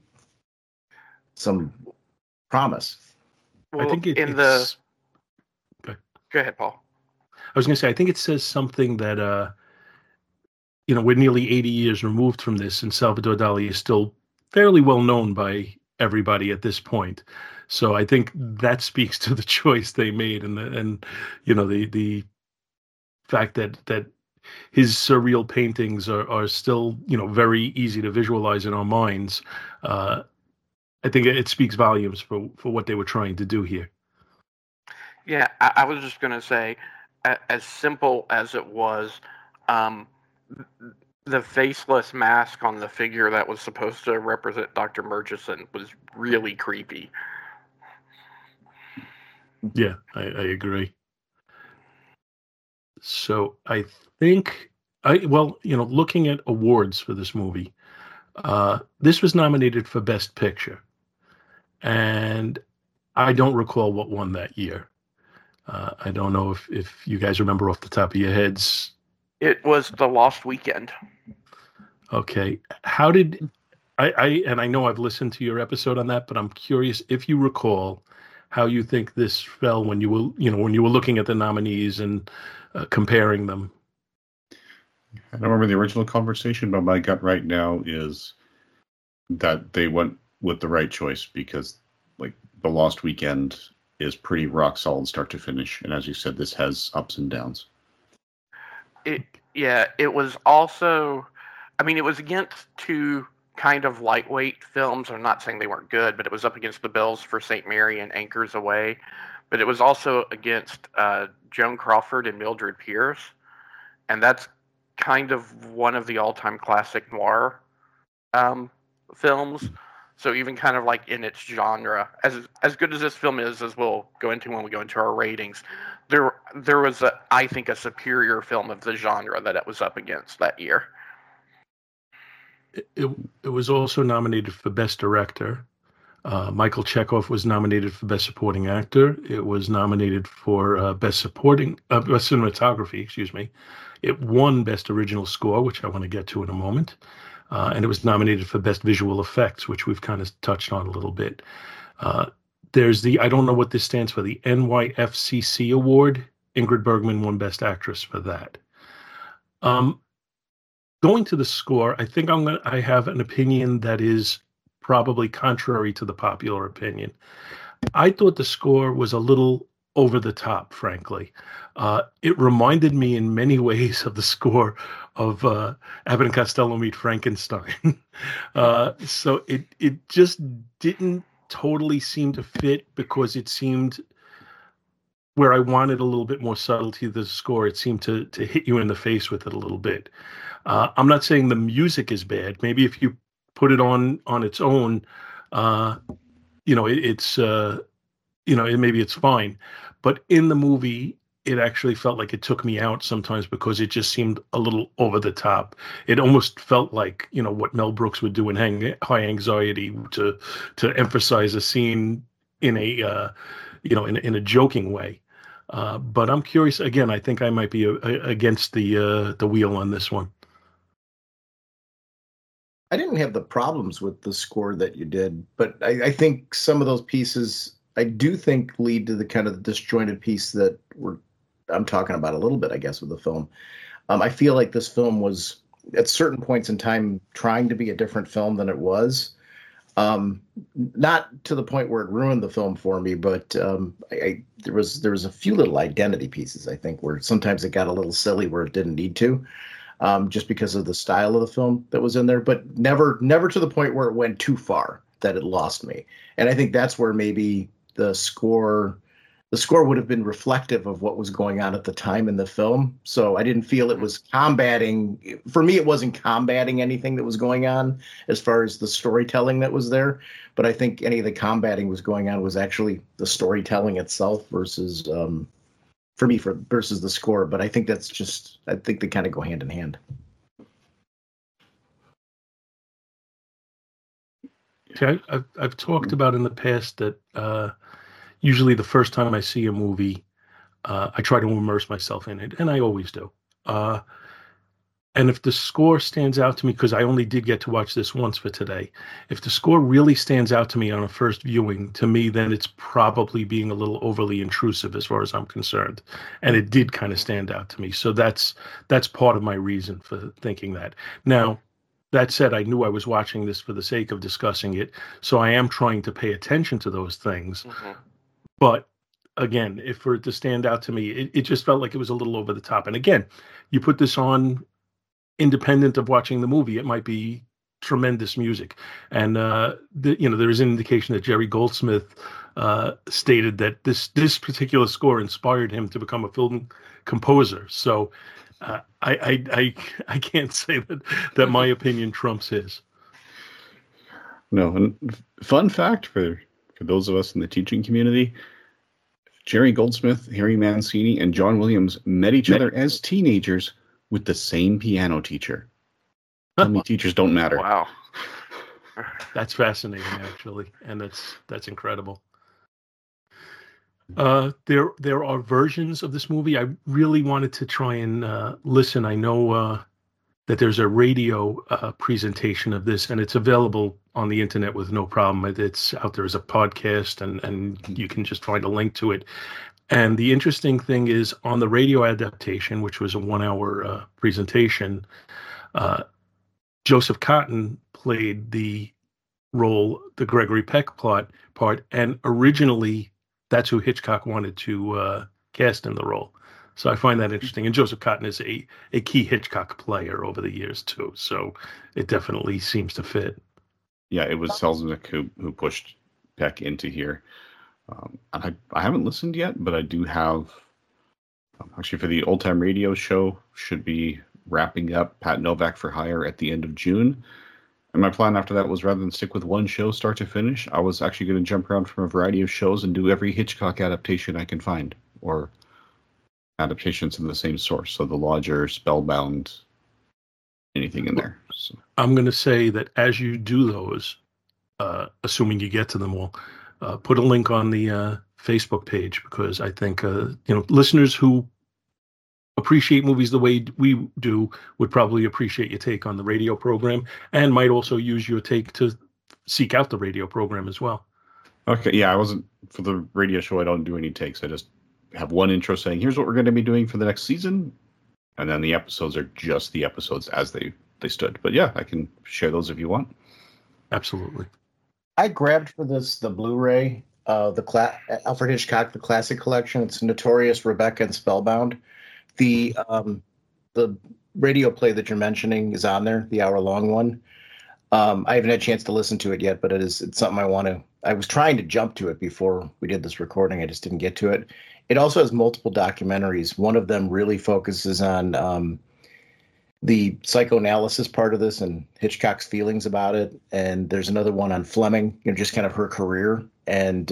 promise. Well, I think Go ahead, Paul. I was going to say, I think it says something that, we're nearly 80 years removed from this, and Salvador Dali is still fairly well known by everybody at this point. So I think that speaks to the choice they made, and the fact that his surreal paintings are still, very easy to visualize in our minds. I think it speaks volumes for what they were trying to do here. Yeah, I was just going to say, as simple as it was, the faceless mask on the figure that was supposed to represent Dr. Murchison was really creepy. Yeah, I agree. So I think, looking at awards for this movie, this was nominated for Best Picture, and I don't recall what won that year. I don't know if you guys remember off the top of your heads. It was The Lost Weekend. Okay. How did and I know I've listened to your episode on that, but I'm curious if you recall how you think this fell when you were looking at the nominees and comparing them. I don't remember the original conversation, but my gut right now is that they went with the right choice, because like The Lost Weekend is pretty rock solid start to finish, and as you said, this has ups and downs. It was also, it was against two kind of lightweight films. I'm not saying they weren't good, but it was up against The Bells for St. Mary and Anchors Away. But it was also against Joan Crawford and Mildred Pierce, and that's kind of one of the all-time classic noir films. So even kind of like in its genre, as good as this film is, as we'll go into when we go into our ratings, there was I think a superior film of the genre that it was up against that year. It was also nominated for Best Director. Michael Chekhov was nominated for Best Supporting Actor. It was nominated for Best Cinematography. Excuse me. It won Best Original Score, which I want to get to in a moment. And it was nominated for Best Visual Effects, which we've kind of touched on a little bit. There's I don't know what this stands for, the NYFCC Award. Ingrid Bergman won Best Actress for that. Going to the score, I think I have an opinion that is probably contrary to the popular opinion. I thought the score was a little over the top, frankly. It reminded me in many ways of the score of Abbott and Costello Meet Frankenstein. So it just didn't totally seem to fit, because it seemed, where I wanted a little bit more subtlety to the score, it seemed to hit you in the face with it a little bit. I'm not saying the music is bad. Maybe if you put it on its own, maybe it's fine. But in the movie, it actually felt like it took me out sometimes, because it just seemed a little over the top. It almost felt like, what Mel Brooks would do in High Anxiety to emphasize a scene in a, in a joking way. But I'm curious. Again, I think I might be against the wheel on this one. I didn't have the problems with the score that you did, but I think some of those pieces, I do think, lead to the kind of disjointed piece that I'm talking about a little bit, I guess, with the film. I feel like this film was, at certain points in time, trying to be a different film than it was. Not to the point where it ruined the film for me, but there was a few little identity pieces, I think, where sometimes it got a little silly where it didn't need to, just because of the style of the film that was in there, but never to the point where it went too far that it lost me. And I think that's where maybe the score would have been reflective of what was going on at the time in the film. So I didn't feel it was combating. For me, it wasn't combating anything that was going on as far as the storytelling that was there. But I think any of the combating was going on was actually the storytelling itself versus, versus the score. But I think I think they kind of go hand in hand. Okay, I've talked about in the past that usually the first time I see a movie, I try to immerse myself in it, and I always do. And if the score stands out to me, because I only did get to watch this once for today, if the score really stands out to me on a first viewing, to me, then it's probably being a little overly intrusive as far as I'm concerned. And it did kind of stand out to me. So that's part of my reason for thinking that. Now, that said, I knew I was watching this for the sake of discussing it, so I am trying to pay attention to those things. Mm-hmm. But again, if for it to stand out to me, it just felt like it was a little over the top. And again, you put this on independent of watching the movie, it might be tremendous music. And there is an indication that Jerry Goldsmith stated that this particular score inspired him to become a film composer. So I can't say that my opinion trumps his. No, and fun fact for those of us in the teaching community, Jerry Goldsmith, Harry Mancini, and John Williams met each other as teenagers with the same piano teacher. Tell me teachers don't matter. Wow. That's fascinating, actually, and that's incredible. There are versions of this movie. I really wanted to try and listen. I know that there's a radio presentation of this, and it's available on the internet with no problem. It's out there as a podcast, and you can just find a link to it. And the interesting thing is, on the radio adaptation, which was a 1-hour presentation, Joseph Cotten played the role, the Gregory Peck part, and originally that's who Hitchcock wanted to cast in the role. So I find that interesting. And Joseph Cotten is a key Hitchcock player over the years, too. So it definitely seems to fit. Yeah, it was Selznick who pushed Peck into here. I haven't listened yet, but I do have, actually for the Old Time Radio show, should be wrapping up Pat Novak for Hire at the end of June. And my plan after that was, rather than stick with one show start to finish, I was actually going to jump around from a variety of shows and do every Hitchcock adaptation I can find, or adaptations in the same source. So The Lodger, Spellbound, anything in there. So I'm going to say that as you do those, assuming you get to them all, put a link on the Facebook page, because I think listeners who appreciate movies the way we do would probably appreciate your take on the radio program, and might also use your take to seek out the radio program as well. Okay, yeah, I wasn't, for the radio show, I don't do any takes. I just have one intro saying, here's what we're going to be doing for the next season, and then the episodes are just the episodes as they stood. But yeah, I can share those if you want. Absolutely. I grabbed for this the Blu-ray, Alfred Hitchcock, the Classic Collection. It's Notorious, Rebecca, and Spellbound. The radio play that you're mentioning is on there, the hour-long one. I haven't had a chance to listen to it yet, but it's something I was trying to jump to it before we did this recording. I just didn't get to it. It also has multiple documentaries. One of them really focuses on the psychoanalysis part of this and Hitchcock's feelings about it. And there's another one on Fleming, just kind of her career and,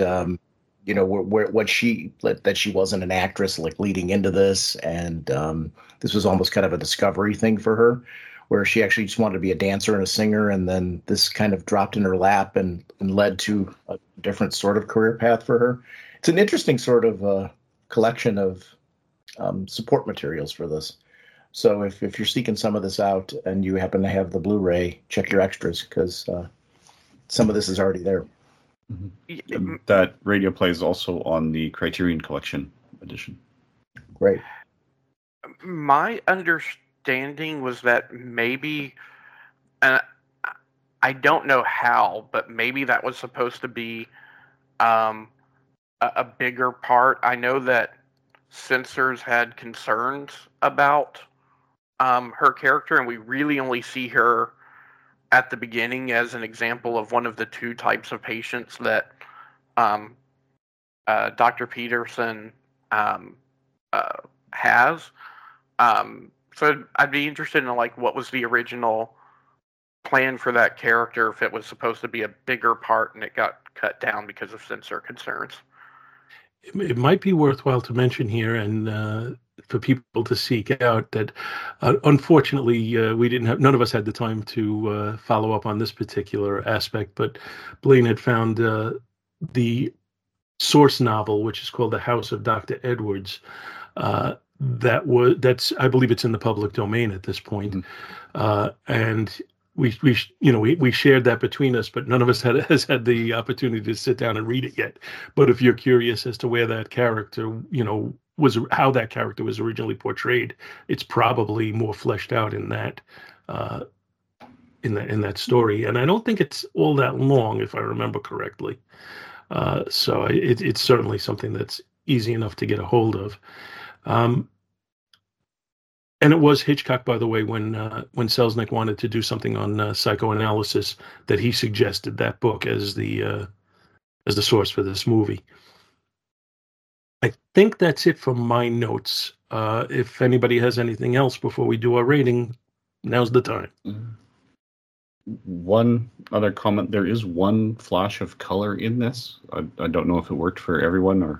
that she wasn't an actress, like leading into this. And this was almost kind of a discovery thing for her, where she actually just wanted to be a dancer and a singer. And then this kind of dropped in her lap and led to a different sort of career path for her. It's an interesting sort of collection of support materials for this. So if you're seeking some of this out and you happen to have the Blu-ray, check your extras, because some of this is already there. Mm-hmm. That radio play is also on the Criterion Collection edition. Great. My understanding was that maybe, and I don't know how, but maybe that was supposed to be a bigger part. I know that censors had concerns about her character, and we really only see her at the beginning as an example of one of the two types of patients that Dr. Peterson has. So I'd be interested in like what was the original plan for that character, if it was supposed to be a bigger part and it got cut down because of censor concerns. It might be worthwhile to mention here, and for people to seek out, that unfortunately we didn't have, none of us had the time to follow up on this particular aspect, but Blaine had found the source novel, which is called The House of Dr. Edwards. That's I believe it's in the public domain at this point. And we shared that between us, but none of us has had the opportunity to sit down and read it yet. But if you're curious as to where that character, was how that character was originally portrayed, it's probably more fleshed out in that in that story. And I don't think it's all that long, if I remember correctly. So it's certainly something that's easy enough to get a hold of. And it was Hitchcock, by the way, when Selznick wanted to do something on psychoanalysis, that he suggested that book as the source for this movie. I think that's it for my notes. If anybody has anything else before we do our rating, now's the time. One other comment: there is one flash of color in this. I don't know if it worked for everyone or.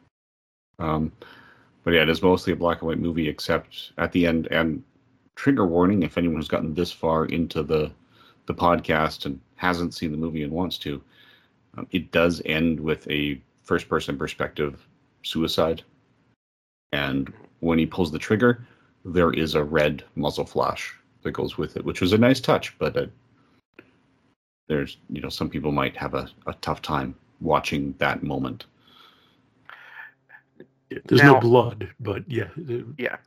But yeah, it is mostly a black and white movie, except at the end. And trigger warning, if anyone has gotten this far into the podcast and hasn't seen the movie and wants to, it does end with a first-person perspective suicide. And when he pulls the trigger, there is a red muzzle flash that goes with it, which was a nice touch. But there's, some people might have a tough time watching that moment. There's no blood, but yeah. Yeah.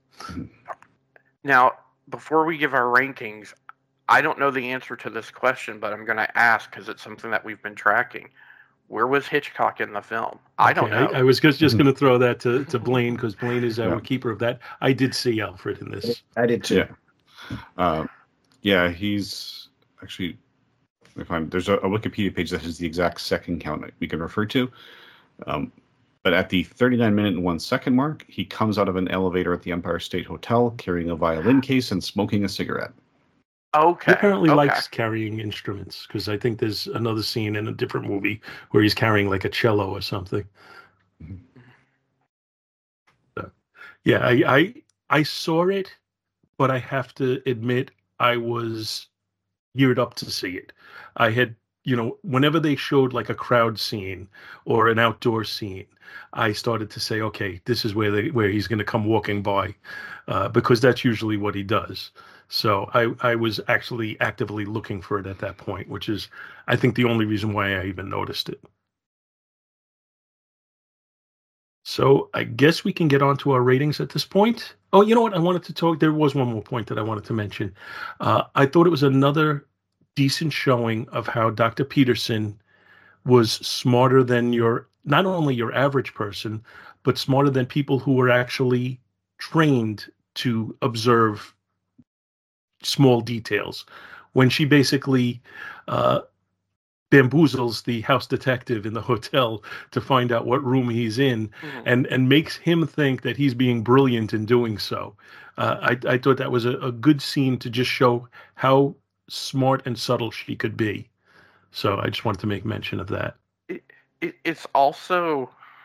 Now, before we give our rankings, I don't know the answer to this question, but I'm going to ask because it's something that we've been tracking. Where was Hitchcock in the film? I don't know. I was just going to throw that to Blaine, because Blaine is our keeper of that. I did see Alfred in this. I did too. Yeah, he's actually, there's a Wikipedia page that has the exact second count we can refer to. But at the 39-minute and 1 second mark, he comes out of an elevator at the Empire State Hotel carrying a violin case and smoking a cigarette. Okay. He apparently likes carrying instruments, because I think there's another scene in a different movie where he's carrying like a cello or something. Mm-hmm. So, yeah, I saw it, but I have to admit I was geared up to see it. I had, whenever they showed like a crowd scene or an outdoor scene, I started to say, okay, this is where he's going to come walking by, because that's usually what he does. So I was actually actively looking for it at that point, which is, I think, the only reason why I even noticed it. So I guess we can get on to our ratings at this point. Oh, you know what? I wanted to talk. There was one more point that I wanted to mention. I thought it was another decent showing of how Dr. Peterson was smarter than not only your average person, but smarter than people who were actually trained to observe small details. When she basically bamboozles the house detective in the hotel to find out what room he's in, and makes him think that he's being brilliant in doing so. I thought that was a good scene to just show how smart and subtle she could be. So I just wanted to make mention of that. It's also,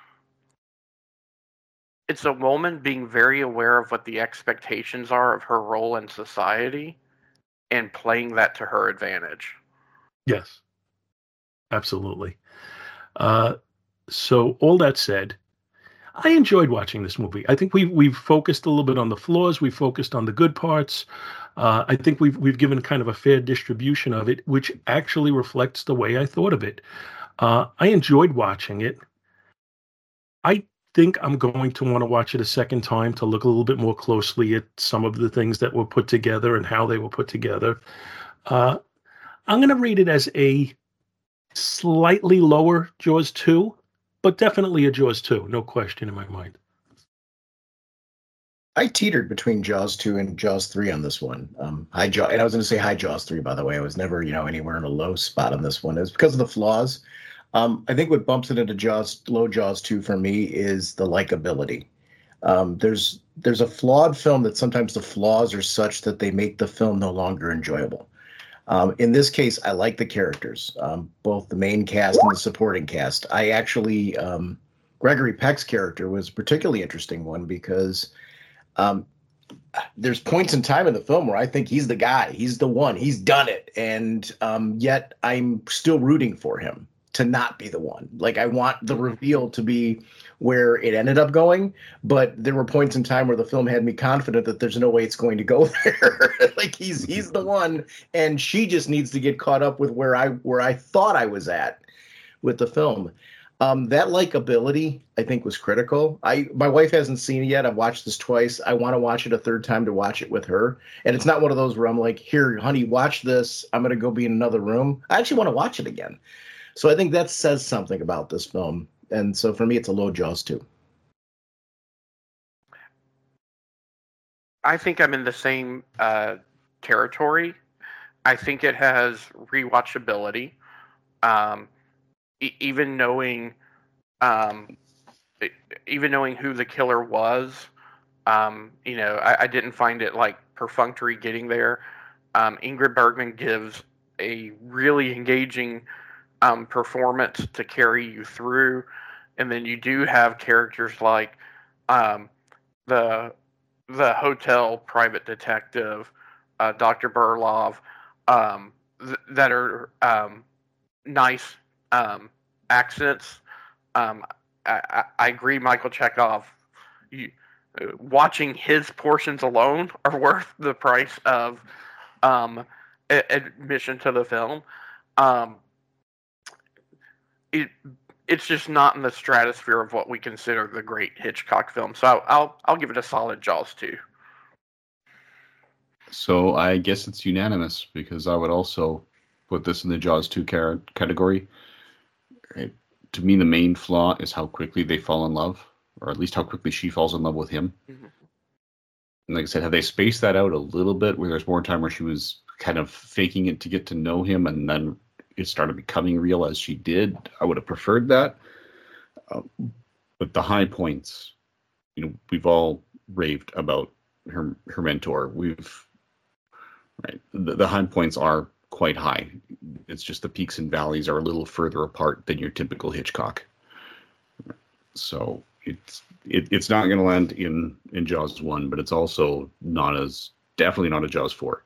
it's a woman being very aware of what the expectations are of her role in society and playing that to her advantage. Yes, absolutely. So all that said, I enjoyed watching this movie. I think we've focused a little bit on the flaws. We focused on the good parts. I think we've given kind of a fair distribution of it, which actually reflects the way I thought of it. I enjoyed watching it. I think I'm going to want to watch it a second time to look a little bit more closely at some of the things that were put together and how they were put together. I'm going to rate it as a slightly lower Jaws 2, but definitely a Jaws 2, no question in my mind. I teetered between Jaws 2 and Jaws 3 on this one. And I was going to say high Jaws 3, by the way. I was never, anywhere in a low spot on this one. It's because of the flaws. I think what bumps it into low Jaws 2 for me is the likability. There's a flawed film that sometimes the flaws are such that they make the film no longer enjoyable. In this case, I like the characters, both the main cast and the supporting cast. I actually, Gregory Peck's character was a particularly interesting one because there's points in time in the film where I think he's the guy, he's the one, he's done it. And yet I'm still rooting for him to not be the one. Like, I want the reveal to be where it ended up going, but there were points in time where the film had me confident that there's no way it's going to go there. Like, he's the one, and she just needs to get caught up with where I thought I was at with the film. That likability, I think, was critical. My wife hasn't seen it yet. I've watched this twice. I want to watch it a third time to watch it with her. And it's not one of those where I'm like, here, honey, watch this. I'm going to go be in another room. I actually want to watch it again. So I think that says something about this film. And so for me, it's a low Jaws 2. I think I'm in the same territory. I think it has rewatchability. Even knowing who the killer was, I didn't find it like perfunctory getting there. Ingrid Bergman gives a really engaging performance to carry you through, and then you do have characters like the hotel private detective, Dr. Burlov, that are nice accents. I agree, Michael Chekhov. Watching his portions alone are worth the price of admission to the film. It's just not in the stratosphere of what we consider the great Hitchcock film. So I'll give it a solid Jaws 2. So I guess it's unanimous because I would also put this in the Jaws 2 category. Right? To me, the main flaw is how quickly they fall in love, or at least how quickly she falls in love with him. Mm-hmm. And like I said, have they spaced that out a little bit where there's more time where she was kind of faking it to get to know him and then it started becoming real as she did? I would have preferred that. But the high points, we've all raved about her mentor. The high points are quite high. It's just the peaks and valleys are a little further apart than your typical Hitchcock. So it's not going to land in Jaws 1, but it's also definitely not a Jaws 4.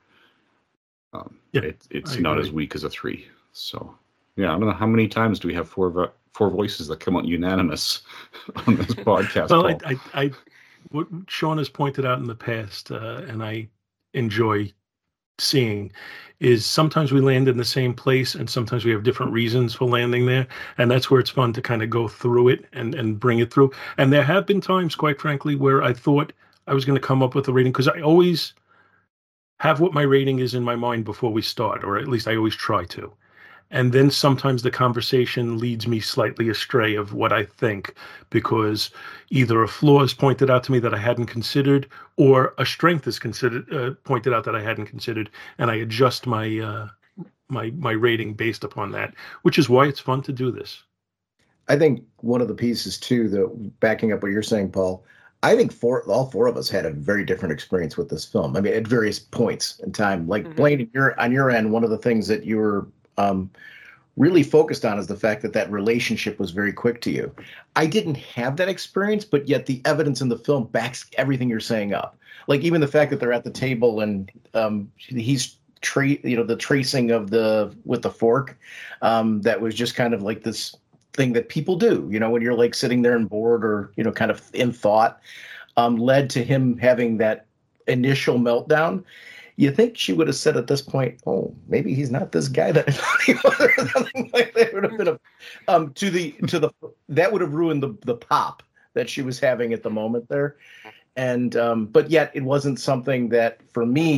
It's not as weak as a 3. So yeah, I don't know how many times do we have four voices that come out unanimous on this podcast. Well, what Sean has pointed out in the past, and I enjoy seeing, is sometimes we land in the same place and sometimes we have different reasons for landing there, and that's where it's fun to kind of go through it and bring it through. And there have been times, quite frankly, where I thought I was going to come up with a rating, because I always have what my rating is in my mind before we start, or at least I always try to. And then sometimes the conversation leads me slightly astray of what I think, because either a flaw is pointed out to me that I hadn't considered, or a strength is pointed out that I hadn't considered, and I adjust my my rating based upon that, which is why it's fun to do this. I think one of the pieces too, that backing up what you're saying, Paul, I think all four of us had a very different experience with this film. I mean, at various points in time. Like, mm-hmm. Blaine, on your end, one of the things that you were really focused on is the fact that relationship was very quick to you. I didn't have that experience, but yet the evidence in the film backs everything you're saying up. Like, even the fact that they're at the table and he's the tracing of with the fork, that was just kind of like this thing that people do, when you're like sitting there and bored or, kind of in thought, led to him having that initial meltdown. You think she would have said at this point, "Oh, maybe he's not this guy that I thought he was," or something like that. Would have been that would have ruined the pop that she was having at the moment there. And but yet it wasn't something that for me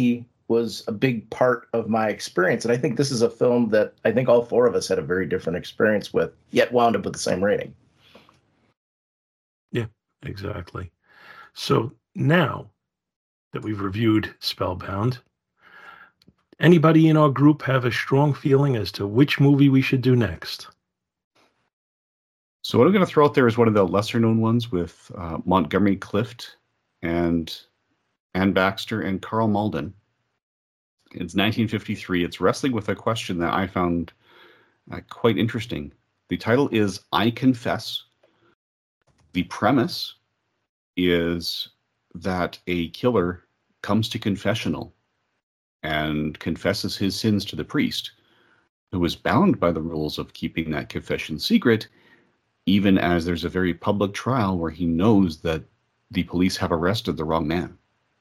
was a big part of my experience. And I think this is a film that I think all four of us had a very different experience with, yet wound up with the same rating. Yeah, exactly. So now that we've reviewed Spellbound, anybody in our group have a strong feeling as to which movie we should do next? So what I'm going to throw out there is one of the lesser-known ones with Montgomery Clift and Ann Baxter and Carl Malden. It's 1953. It's wrestling with a question that I found quite interesting. The title is I Confess. The premise is that a killer comes to confessional and confesses his sins to the priest, who is bound by the rules of keeping that confession secret, even as there's a very public trial where he knows that the police have arrested the wrong man.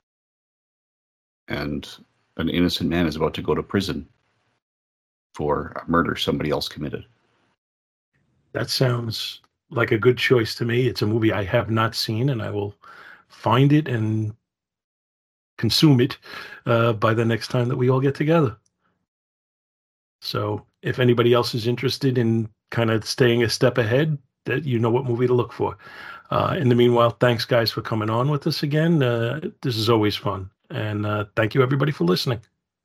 And an innocent man is about to go to prison for a murder somebody else committed. That sounds like a good choice to me. It's a movie I have not seen, and I will find it and consume it by the next time that we all get together. So if anybody else is interested in kind of staying a step ahead, that you know what movie to look for. In the meanwhile, thanks guys for coming on with us again. This is always fun. And thank you everybody for listening.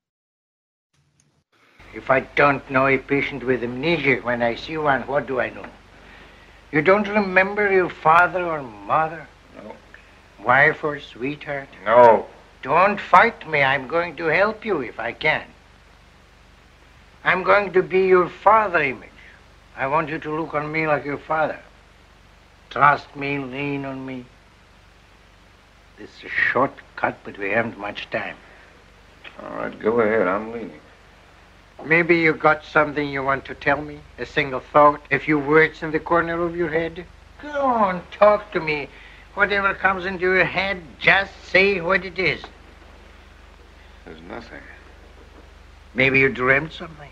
If I don't know a patient with amnesia when I see one, what do I know? You don't remember your father or mother? No. Wife or sweetheart? No. Don't fight me. I'm going to help you if I can. I'm going to be your father image. I want you to look on me like your father. Trust me, lean on me. This is a shortcut, but we haven't much time. All right, go ahead. I'm leaning. Maybe you got something you want to tell me? A single thought? A few words in the corner of your head? Go on, talk to me. Whatever comes into your head, just say what it is. There's nothing. Maybe you dreamt something.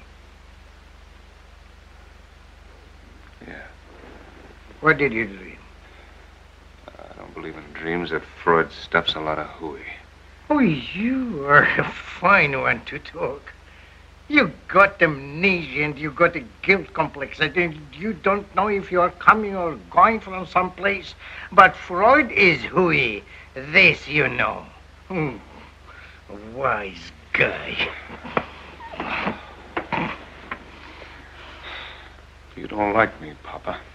Yeah. What did you dream? I don't believe in dreams. That Freud stuffs a lot of hooey. Oh, you are a fine one to talk. You got amnesia and you got a guilt complex. And you don't know if you are coming or going from someplace. But Freud is hooey. This you know. A wise guy. You don't like me, Papa.